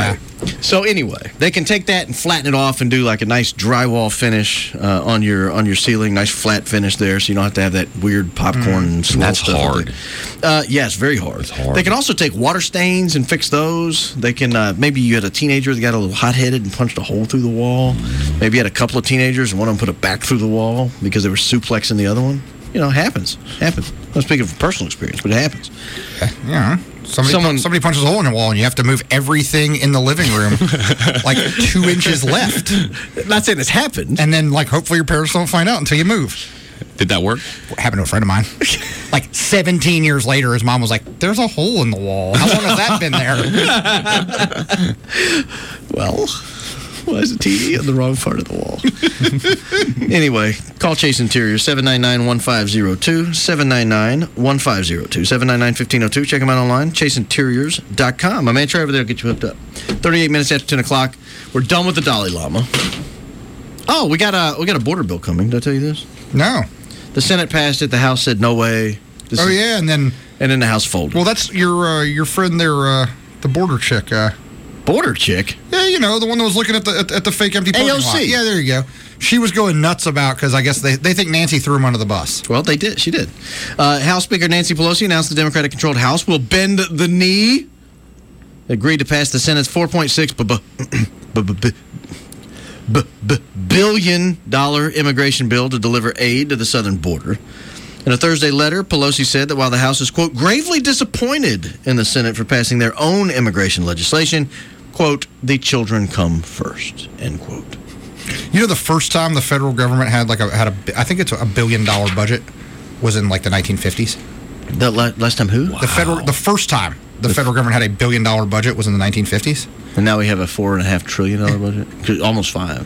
So anyway, they can take that and flatten it off and do like a nice drywall finish on your ceiling, nice flat finish there, so you don't have to have that weird popcorn and swirl That's stuff. hard. Yeah, it's very hard. It's hard. They can also take water stains and fix those. They can maybe you had a teenager that got a little hot-headed and punched a hole through the wall. Maybe you had a couple of teenagers and one of them put it back through the wall because they were suplexing the other one. You know, it happens. I'm speaking from personal experience, but it happens. Yeah. Somebody punches a hole in the wall and you have to move everything in the living room like 2 inches left. Not saying it's happened. And then, like, hopefully your parents don't find out until you move. Did that work? Happened to a friend of mine. Like 17 years later, his mom was like, "There's a hole in the wall. How long has that been there?" Well, why is the TV on the wrong part of the wall? Anyway, call Chase Interior, 799-1502, 799-1502, 799-1502. Check them out online, chaseinteriors.com. My man Trevor there will get you hooked up. 38 minutes after 10 o'clock. We're done with the Dalai Lama. Oh, we got a border bill coming. Did I tell you this? No. The Senate passed it. The House said no way. Yeah, and then the House folded. Well, that's your friend there, the border chick. Border chick? Yeah, you know, the one that was looking at the fake empty parking AOC. lot. Yeah, there you go. She was going nuts about because I guess they think Nancy threw him under the bus. Well, they did. She did. House Speaker Nancy Pelosi announced the Democratic-controlled House will bend the knee. Agreed to pass the Senate's $4.6 billion immigration bill to deliver aid to the southern border. In a Thursday letter, Pelosi said that while the House is, quote, gravely disappointed in the Senate for passing their own immigration legislation, quote, the children come first, end quote. You know, the first time the federal government had I think it's a $1 billion budget was in like the 1950s. The last time who? Wow. The first time the federal government had a $1 billion budget was in the 1950s. And now we have a $4.5 trillion budget? Almost 5.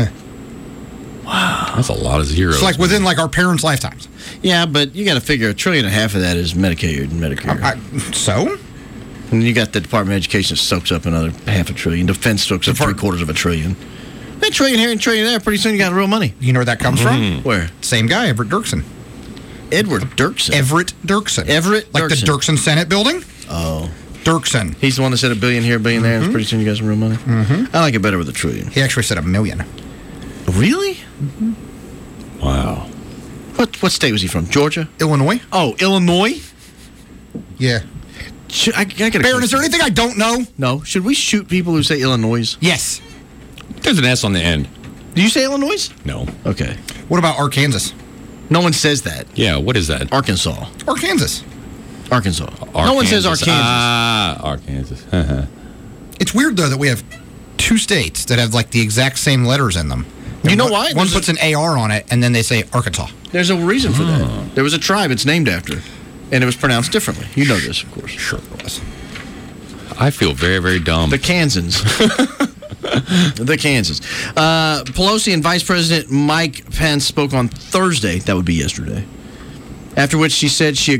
Wow. That's a lot of zeros. It's like within like our parents' lifetimes. Yeah, but you got to figure $1.5 trillion of that is Medicaid and Medicare. So? And you got the Department of Education that soaks up another $0.5 trillion. Defense soaks up $0.75 trillion. A trillion here and trillion there. Pretty soon you got real money. You know where that comes from? Where? Same guy, Everett Dirksen. Edward Dirksen? Everett Dirksen. Like the Dirksen Senate building? Oh. Dirksen. He's the one that said $1 billion here, $1 billion there, and pretty soon you got some real money? Mm-hmm. I like it better with $1 trillion. He actually said $1 million. Really? Mm-hmm. Wow. What state was he from? Georgia? Illinois. Oh, Illinois? Yeah. I get Baron, is there anything I don't know? No. Should we shoot people who say Illinois? Yes. There's an S on the end. Do you say Illinois? No. Okay. What about Arkansas? No one says that. Yeah, what is that? Arkansas. Arkansas. No one says Arkansas. Arkansas. It's weird, though, that we have 2 states that have like the exact same letters in them. You know why? One puts an AR on it, and then they say Arkansas. There's a reason for that. There was a tribe it's named after, and it was pronounced differently. You know this, of course. Sure it was. I feel very, very dumb. The Kansans. The Kansas. Pelosi and Vice President Mike Pence spoke on Thursday. That would be yesterday. After which she said he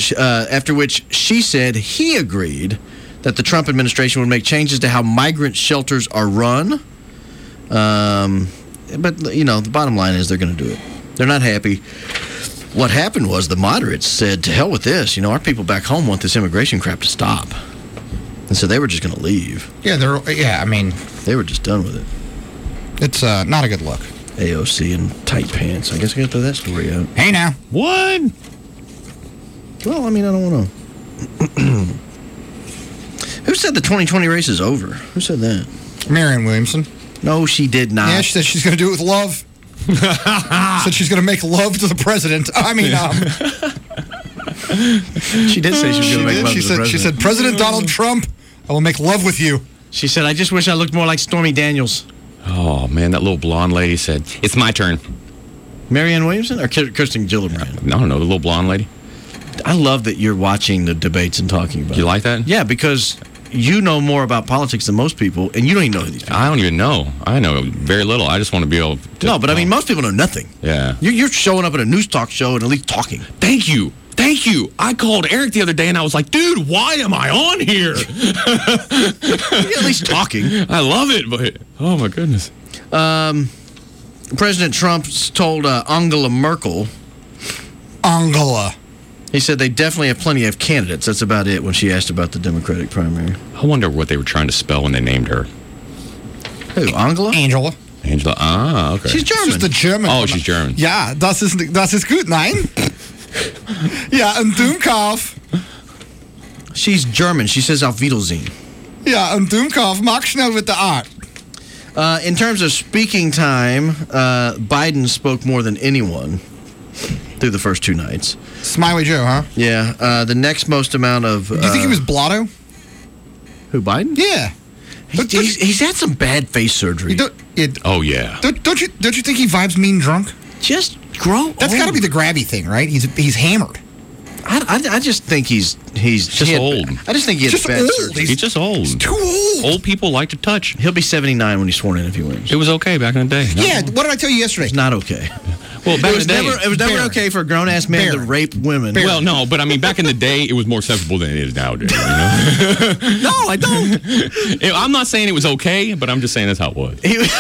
agreed that the Trump administration would make changes to how migrant shelters are run. But, you know, the bottom line is they're going to do it. They're not happy. What happened was the moderates said, to hell with this. You know, our people back home want this immigration crap to stop. And so they were just going to leave. Yeah, they were just done with it. It's not a good look. AOC in tight pants. I guess I got to throw that story out. Hey, now. What? Well, I mean, I don't want to. Who said the 2020 race is over? Who said that? Marianne Williamson. No, she did not. Yeah, she said she's going to do it with love. Said she's going to make love to the president. She did say she was going to make love to the president. She said, President Donald Trump, I will make love with you. She said, I just wish I looked more like Stormy Daniels. Oh, man, that little blonde lady said, it's my turn. Marianne Williamson or Kirsten Gillibrand? I don't know, the little blonde lady. I love that you're watching the debates and talking about it. You like that? Yeah, because you know more about politics than most people, and you don't even know who these people are. I don't even know. I know very little. I just want to be able to... No, but I mean, most people know nothing. Yeah. You're showing up at a news talk show and at least talking. Thank you. I called Eric the other day and I was like, dude, why am I on here? You're at least talking. I love it, but oh my goodness. President Trump told Angela Merkel. He said they definitely have plenty of candidates. That's about it when she asked about the Democratic primary. I wonder what they were trying to spell when they named her. Who, Angela? Angela. Angela. Ah, okay. She's German. She's the German. Oh, she's German. Ja, das ist gut, nein? Ja, und Dummkopf. She's German. She says Auf Wiedersehen. Ja, und Dummkopf, mach schnell with the art. In terms of speaking time, Biden spoke more than anyone through the first 2 nights. Smiley Joe, huh? Yeah. The next most amount of... Do you think he was blotto? Who, Biden? Yeah. He's had some bad face surgery. Oh, yeah. Don't you think he vibes mean drunk? Just grow That's got to be the grabby thing, right? He's hammered. I just think he's just old. I just think he had Just bad old. surgery. He's just old. He's too old. Old people like to touch. He'll be 79 when he's sworn in if he wins. It was okay back in the day. Yeah, what did I tell you yesterday? It's not okay. Well, back in the day. It was never okay for a grown-ass man to rape women. Well, no, but I mean, back in the day, it was more acceptable than it is nowadays. You know? No, I don't. I'm not saying it was okay, but I'm just saying that's how it was.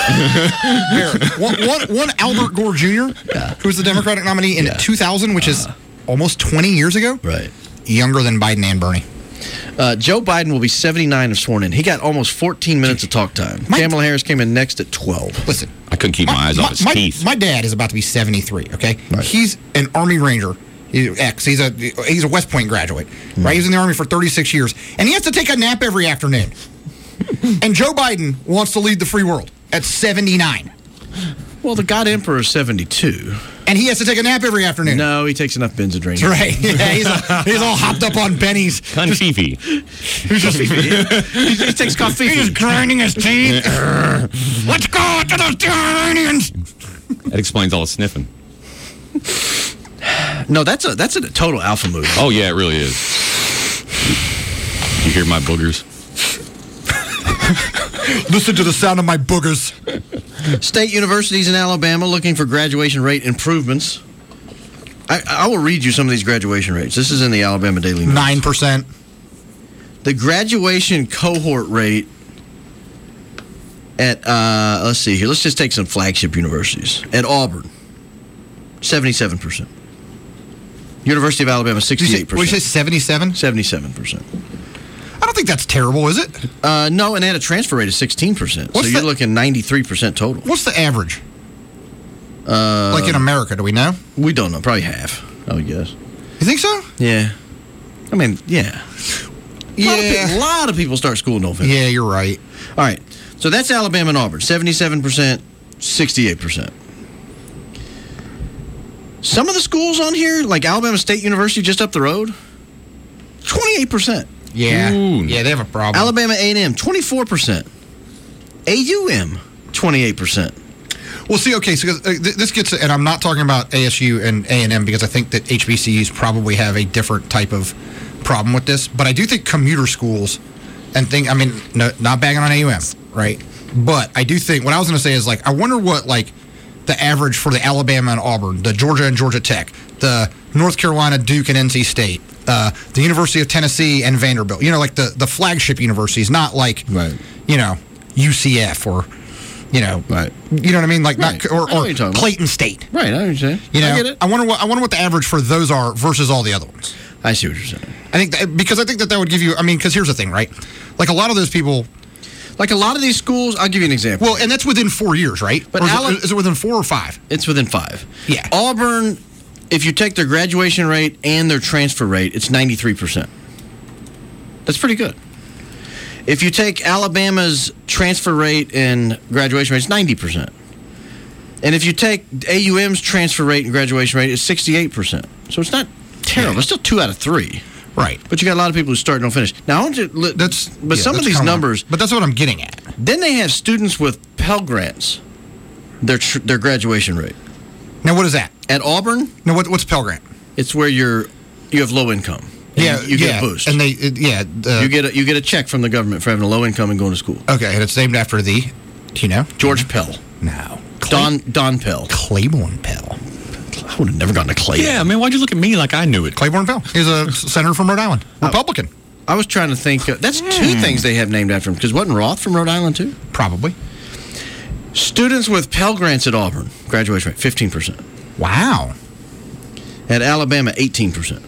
One Albert Gore Jr., who was the Democratic nominee in 2000, which is almost 20 years ago. Right. Younger than Biden and Bernie. Joe Biden will be 79 if sworn in. He got almost 14 minutes of talk time. Kamala Harris came in next at 12. Listen. I couldn't keep my eyes off his teeth. My dad is about to be 73, okay? Right. He's an Army Ranger. He's a West Point graduate, right? He was in the Army for 36 years, and he has to take a nap every afternoon. And Joe Biden wants to lead the free world at 79. Well, the God Emperor is 72. And he has to take a nap every afternoon. No, he takes enough Benzedrine. That's right. Yeah, he's all hopped up on Benny's. Confifi. He takes coffee. He's grinding his teeth. Let's go to the Iranians. That explains all the sniffing. No, that's a total alpha move. Oh, yeah, it really is. You hear my boogers? Listen to the sound of my boogers. State universities in Alabama looking for graduation rate improvements. I will read you some of these graduation rates. This is in the Alabama Daily News. 9%. The graduation cohort rate at, let's see here. Let's just take some flagship universities. At Auburn, 77%. University of Alabama, 68%. What did you say, 77? 77%. I don't think that's terrible, is it? No, and they had a transfer rate of 16%. So you're looking 93% total. What's the average? Like in America, do we know? We don't know. Probably half, I would guess. You think so? Yeah. I mean, yeah. A lot of people start school in November. Yeah, you're right. All right. So that's Alabama and Auburn. 77%, 68%. Some of the schools on here, like Alabama State University just up the road, 28%. Yeah. Ooh. Yeah, they have a problem. Alabama A&M, 24%. AUM, 28%. Well, see, okay, so this gets, and I'm not talking about ASU and A&M because I think that HBCUs probably have a different type of problem with this, but I do think commuter schools and not bagging on AUM, right? But I do think, what I was going to say is, like, I wonder what, like, the average for the Alabama and Auburn, the Georgia and Georgia Tech, the North Carolina, Duke, and NC State, the University of Tennessee and Vanderbilt, like the flagship universities, not like, UCF or, right. You know what I mean? Like, right. not, or Clayton State. Right, I understand. I get it. I wonder what the average for those are versus all the other ones. I see what you're saying. I think that would give you, because here's the thing, right? Like, a lot of those people, like a lot of these schools, I'll give you an example. Well, and that's within 4 years, right? But is it within 4 or 5? It's within 5. Yeah. Auburn, if you take their graduation rate and their transfer rate, it's 93%. That's pretty good. If you take Alabama's transfer rate and graduation rate, it's 90%. And if you take AUM's transfer rate and graduation rate, it's 68%. So it's not terrible. It's still 2 out of 3. Right. But you got a lot of people who start and don't finish. Now, I want you to, some of these numbers. But that's what I'm getting at. Then they have students with Pell Grants, their graduation rate. Now, what is that? At Auburn? Now, what's Pell Grant? It's where you have low income. You get a boost. And you get a check from the government for having a low income and going to school. Okay, and it's named after do you know? George Pell. No. Don Pell. Claiborne Pell. I would have never gotten to Claiborne. Yeah, man, why'd you look at me like I knew it? Claiborne Pell. He's a senator from Rhode Island. Republican. I was trying to think. That's 2 things they have named after him. Because wasn't Roth from Rhode Island, too? Probably. Students with Pell Grants at Auburn, graduation rate, 15%. Wow. At Alabama, 18%.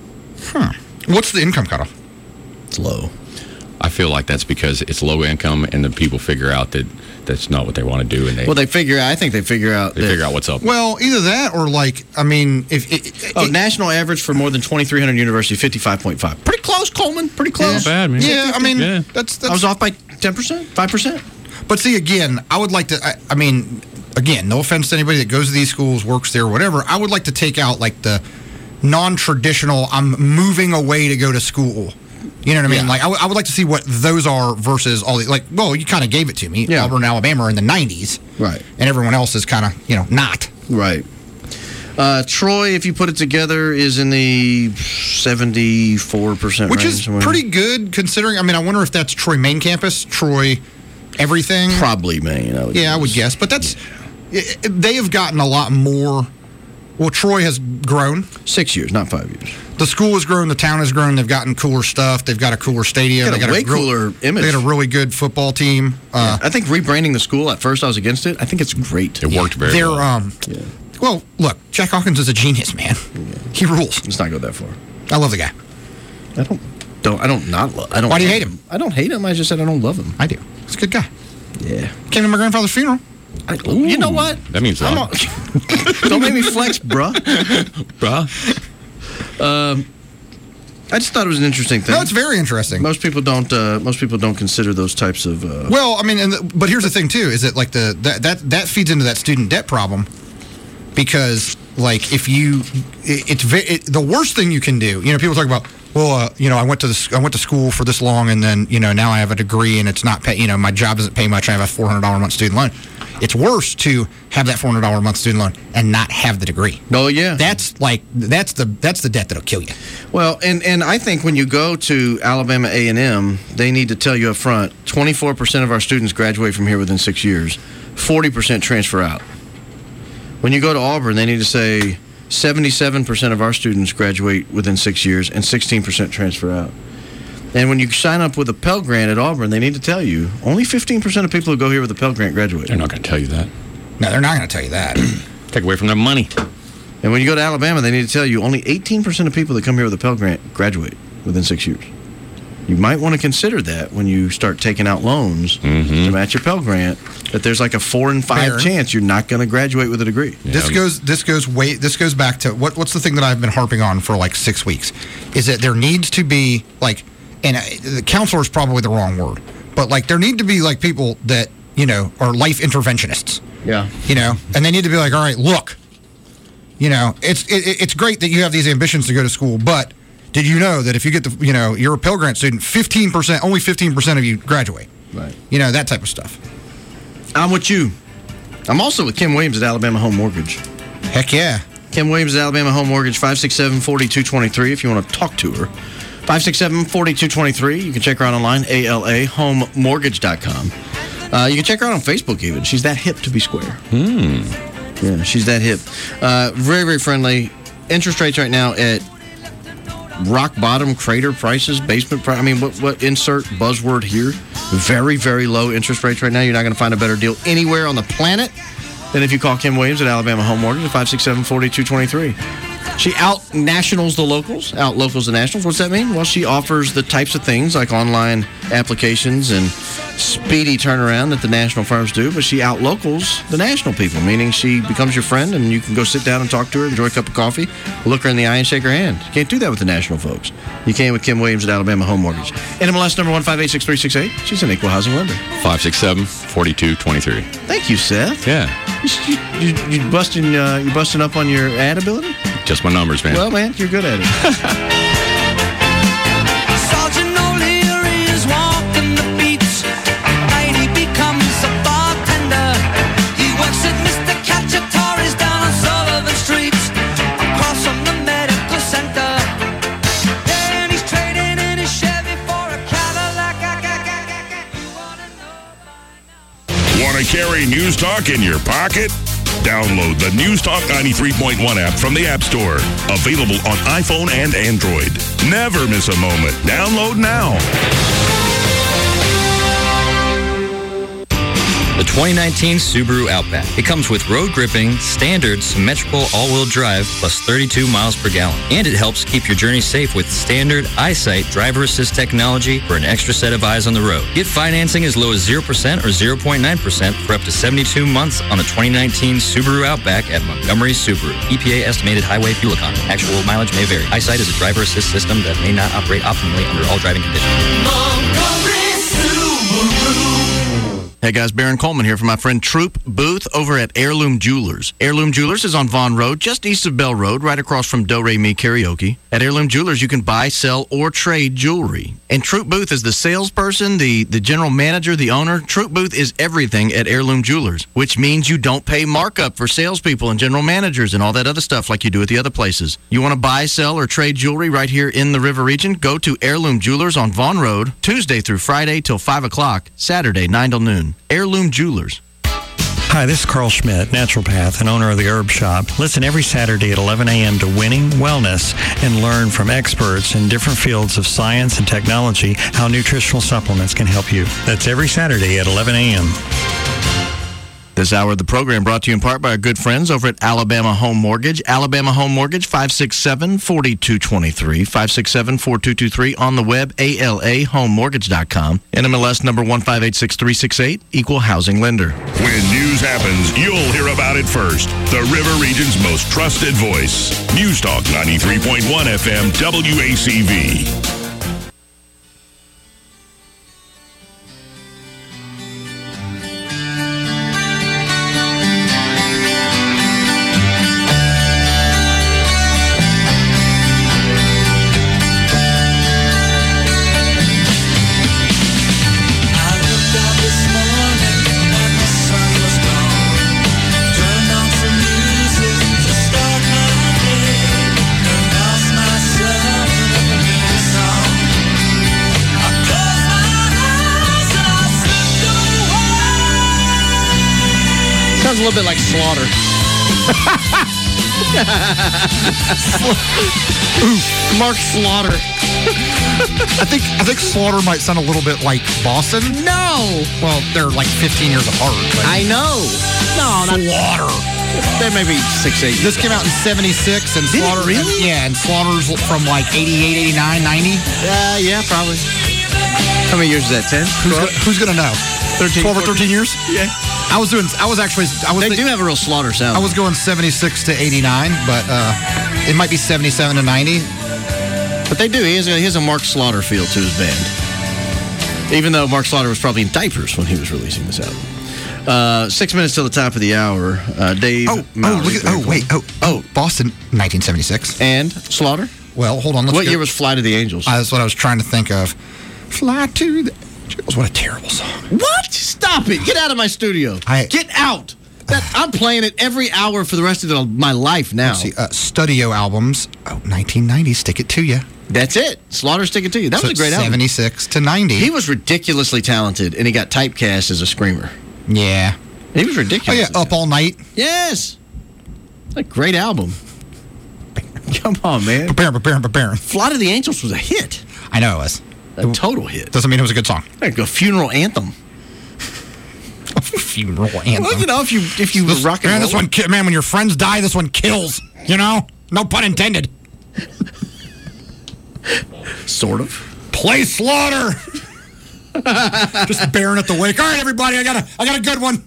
What's the income cutoff? It's low. I feel like that's because it's low income and the people figure out that that's not what they want to do, and I think they figure out what's up. Well, either that or national average for more than 2,300 universities, 55.5. Pretty close, Coleman. Pretty close. Not bad, man. Yeah, I mean, that's I was off by 10%, 5%. But see, again, I would like to. Again, no offense to anybody that goes to these schools, works there, whatever. I would like to take out like the non-traditional. I'm moving away to go to school. You know what I mean? Like, I would like to see what those are versus all the, you kind of gave it to me. Yeah. Auburn, Alabama are in the 90s. Right. And everyone else is kind of, not. Right. Troy, if you put it together, is in the 74% range. Which is pretty good considering, I wonder if that's Troy main campus, Troy everything. Probably Maine, I would guess. But that's, they have gotten a lot more. Well, Troy has grown. 6 years, not 5 years. The school has grown. The town has grown. They've gotten cooler stuff. They've got a cooler stadium. They got a cooler image. They got a really good football team. I think rebranding the school, at first I was against it. I think it's great. It worked very well. Well, look, Jack Hawkins is a genius, man. He rules. Let's not go that far. I love the guy. Why do you hate him? I don't hate him. I just said I don't love him. I do. He's a good guy. Yeah. Came to my grandfather's funeral. You know what? That means a lot. Don't make me flex, bruh. I just thought it was an interesting thing. No, it's very interesting. Most people don't consider those types of. Well, but here's the thing too: is that like that feeds into that student debt problem, because if the worst thing you can do. People talk about. Well, I went to school for this long, and then now I have a degree, and it's not pay. My job doesn't pay much. I have a $400 a month student loan. It's worse to have that $400 a month student loan and not have the degree. Oh yeah, that's the debt that'll kill you. Well, and I think when you go to Alabama A&M, they need to tell you up front: 24% of our students graduate from here within 6 years, 40% transfer out. When you go to Auburn, they need to say 77% of our students graduate within 6 years and 16% transfer out. And when you sign up with a Pell Grant at Auburn, they need to tell you only 15% of people who go here with a Pell Grant graduate. They're not going to tell you that. No, they're not going to tell you that. Take away from their money. And when you go to Alabama, they need to tell you only 18% of people that come here with a Pell Grant graduate within 6 years. You might want to consider that when you start taking out loans to match your Pell Grant, that there's like a 4 in 5 chance you're not going to graduate with a degree. Yeah. This goes back to what's the thing that I've been harping on for like 6 weeks, is that there needs to be and the counselor is probably the wrong word, but there need to be people that are life interventionists. Yeah. And they need to be all right, look, it's great that you have these ambitions to go to school, but did you know that if you get you're a Pell Grant student, only 15% of you graduate. Right. That type of stuff. I'm with you. I'm also with Kim Williams at Alabama Home Mortgage. Heck yeah. Kim Williams at Alabama Home Mortgage, 567-4223 if you want to talk to her. 567-4223. You can check her out online, alahomemortgage.com. You can check her out on Facebook even. She's that hip to be square. Yeah, she's that hip. Very, very friendly. Interest rates right now at rock bottom crater prices, basement price. What insert buzzword here? Very, very low interest rates right now. You're not going to find a better deal anywhere on the planet than if you call Kim Williams at Alabama Home Mortgage at 567-4223. She out-nationals the locals, out-locals the nationals. What's that mean? Well, she offers the types of things like online applications and speedy turnaround that the national firms do, but she out-locals the national people, meaning she becomes your friend and you can go sit down and talk to her, enjoy a cup of coffee, look her in the eye and shake her hand. You can't do that with the national folks. You can with Kim Williams at Alabama Home Mortgage. NMLS number 1586368. She's an equal housing lender. 567-4223. Thank you, Seth. Yeah. You busting up on your ad ability? Just my numbers, man. Well, man, you're good at it. Sergeant O'Leary is walking the beats. Night he becomes a bartender. He works at Mr. Cacciatore's down on Sullivan Street, across from the medical center. And he's trading in his Chevy for a Cadillac. Want to carry News Talk in your pocket? Download the News Talk 93.1 app from the App Store. Available on iPhone and Android. Never miss a moment. Download now. The 2019 Subaru Outback. It comes with road gripping, standard, symmetrical all-wheel drive, plus 32 miles per gallon. And it helps keep your journey safe with standard EyeSight driver assist technology for an extra set of eyes on the road. Get financing as low as 0% or 0.9% for up to 72 months on the 2019 Subaru Outback at Montgomery Subaru. EPA estimated highway fuel economy. Actual mileage may vary. EyeSight is a driver assist system that may not operate optimally under all driving conditions. Hey guys, Baron Coleman here from my friend Troop Booth over at Heirloom Jewelers. Heirloom Jewelers is on Vaughn Road, just east of Bell Road, right across from Do Re Mi Karaoke. At Heirloom Jewelers, you can buy, sell, or trade jewelry. And Troop Booth is the salesperson, the general manager, the owner. Troop Booth is everything at Heirloom Jewelers, which means you don't pay markup for salespeople and general managers and all that other stuff like you do at the other places. You want to buy, sell, or trade jewelry right here in the River Region? Go to Heirloom Jewelers on Vaughn Road, Tuesday through Friday till 5 o'clock, Saturday 9 till noon. Heirloom Jewelers. Hi, this is Carl Schmidt, naturopath and owner of the Herb Shop. Listen every Saturday at 11 a.m. to Winning Wellness and learn from experts in different fields of science and technology how nutritional supplements can help you. That's every Saturday at 11 a.m. This hour of the program brought to you in part by our good friends over at Alabama Home Mortgage. Alabama Home Mortgage, 567-4223, 567-4223 on the web, alahomemortgage.com. NMLS number 1586368, equal housing lender. When news happens, you'll hear about it first. The River Region's most trusted voice. News Talk 93.1 FM WACV. Sounds a little bit like Slaughter. Mark Slaughter. I think Slaughter might sound a little bit like Boston. No. Well, they're like 15 years apart. But I know. No, not Slaughter. They're maybe 6'8". This came out in 76, and Did it Slaughter. really? And Slaughter's from like 88, 89, 90. Yeah, probably. How many years is that? 10? Who's gonna know? 13, 12 or 13 years? Yeah. They do have a real Slaughter sound. I was going 76 to 89, but it might be 77 to 90. But they do. He has a Mark Slaughter feel to his band. Even though Mark Slaughter was probably in diapers when he was releasing this album. 6 minutes till the top of the hour. Dave. Boston, 1976. And Slaughter? Well, hold on. What year was Fly to the Angels? That's what I was trying to think of. Fly to the Angels. What a terrible song. What? Stop it. Get out of my studio. Get out. I'm playing it every hour for the rest of my life now. Let's see. Studio albums. 1990, Stick It To You. That's it. Slaughter, Stick It To You. That was a great album. 76 to 90. He was ridiculously talented, and he got typecast as a screamer. Yeah. He was ridiculous. Oh, yeah. Up All Night. Yes. A great album. Come on, man. Baron. Fly to the Angels was a hit. I know it was. A total hit. Doesn't mean it was a good song. Like a funeral anthem. A funeral anthem. Well, you know, if you were rock and roll. This one, man, when your friends die, this one kills. You know? No pun intended. Sort of. Play Slaughter. Just Baron at the wake. All right, everybody, I got a good one.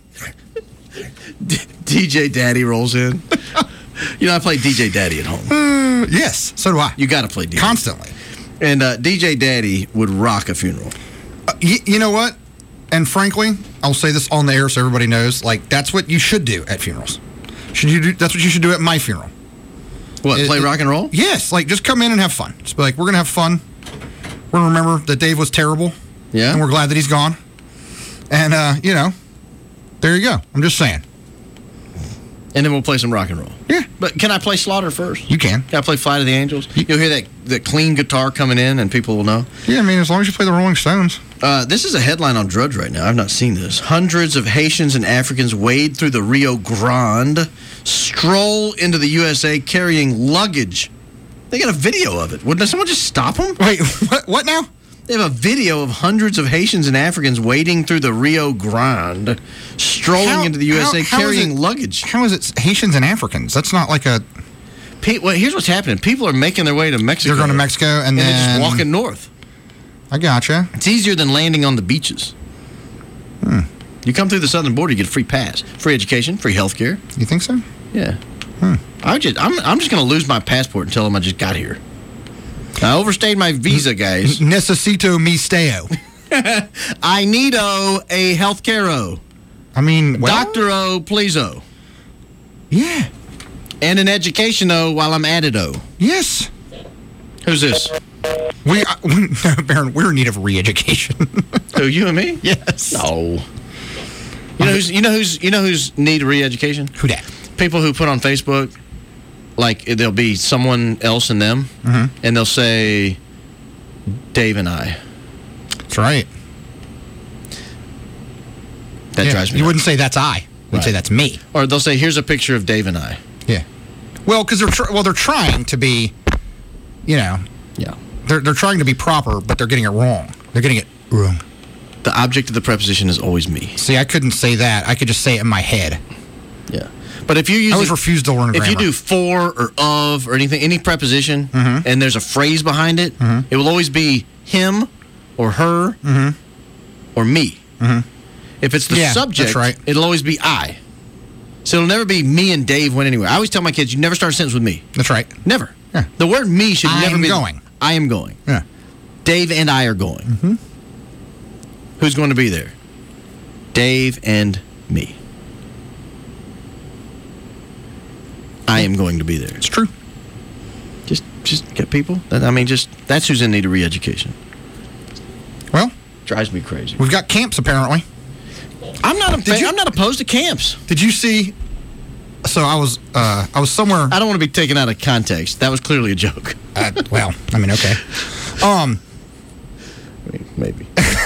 DJ Daddy rolls in. You know, I play DJ Daddy at home. Yes, so do I. You got to play DJ. Constantly. And DJ Daddy would rock a funeral. You know what? And frankly, I'll say this on the air so everybody knows, like, that's what you should do at funerals. That's what you should do at my funeral. What, play rock and roll? Yes, like, just come in and have fun. Just be like, we're going to have fun. We're going to remember that Dave was terrible. Yeah. And we're glad that he's gone. And, you know, there you go. I'm just saying. And then we'll play some rock and roll. Yeah. But can I play Slaughter first? You can. Can I play Fly to the Angels? You'll hear that clean guitar coming in and people will know. Yeah, I mean, as long as you play the Rolling Stones. This is a headline on Drudge right now. I've not seen this. Hundreds of Haitians and Africans wade through the Rio Grande, stroll into the USA carrying luggage. They got a video of it. Wouldn't someone just stop them? Wait, what now? They have a video of hundreds of Haitians and Africans wading through the Rio Grande, strolling into the USA carrying luggage. How is it Haitians and Africans? That's not like a... Well, here's what's happening. People are making their way to Mexico. They're going to Mexico and then... they're just walking north. I gotcha. It's easier than landing on the beaches. You come through the southern border, you get a free pass. Free education, free health care. You think so? Yeah. I'm just going to lose my passport and tell them I just got here. I overstayed my visa, guys. Necesito mi steo. I need-o a health care-o. I mean, well... Doctor-o, please-o. Yeah. And an education-o while I'm at it-o. Yes. Who's this? No, Baron, we're in need of re-education. Who, you and me? Yes. No. You know who's need re-education? Who that? People who put on Facebook, like there'll be someone else in them, and they'll say, Dave and I. That's right. That drives me. You wouldn't say that's I. You'd say that's me. Or they'll say, here's a picture of Dave and I. Yeah. Well, because they're trying to be, Yeah. They're trying to be proper, but they're getting it wrong. They're getting it wrong. The object of the preposition is always me. See, I couldn't say that. I could just say it in my head. Yeah. But if you use... I always refuse to learn grammar. If you do for or of or anything, any preposition, and there's a phrase behind it, it will always be him or her or me. If it's the subject, that's right. It'll always be I. So it'll never be me and Dave went anywhere. I always tell my kids, you never start a sentence with me. That's right. Never. Yeah. The word me should never be... going. I am going. Yeah. Dave and I are going. Who's going to be there? Dave and me. I am going to be there. It's true. Just get people. That's who's in need of re-education. Well, drives me crazy. We've got camps apparently. I'm not opposed to camps. Did you see? So I was somewhere. I don't want to be taken out of context. That was clearly a joke. Well, I mean, okay. Maybe.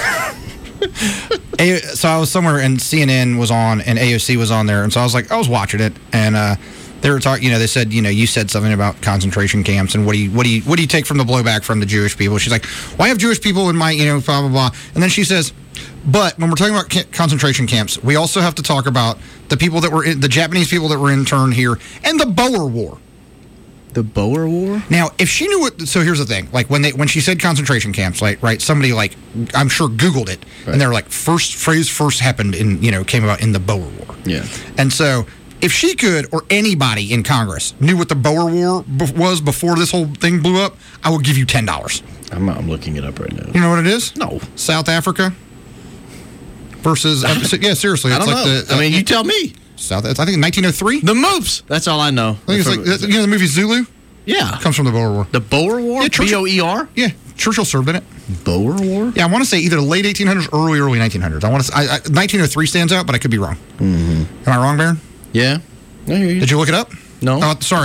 So I was somewhere and CNN was on and AOC was on there, and so I was watching it, and they were talking. They said, you said something about concentration camps, and what do you take from the blowback from the Jewish people? She's like, well, I have Jewish people in my, blah blah blah, and then she says, but when we're talking about concentration camps, we also have to talk about the people that were the Japanese people that were interned here and the Boer War. The Boer War? Now, if she knew what... So here's the thing. Like, when she said concentration camps, right, somebody, I'm sure Googled it, and they're like, first happened in, came about in the Boer War. Yeah. And so, if she could, or anybody in Congress, knew what the Boer War was before this whole thing blew up, I will give you $10. I'm looking it up right now. You know what it is? No. South Africa versus... yeah, seriously. I don't know. You tell me. I think in 1903. The Moops. That's all I know. I think it's like the movie Zulu. Yeah, it comes from the Boer War. The Boer War. Yeah, BOER. Yeah, Churchill served in it. Boer War. Yeah, I want to say either late 1800s, early 1900s. I want to. 1903 stands out, but I could be wrong. Am I wrong, Baron? Yeah. Did you look it up? No. Oh, sorry.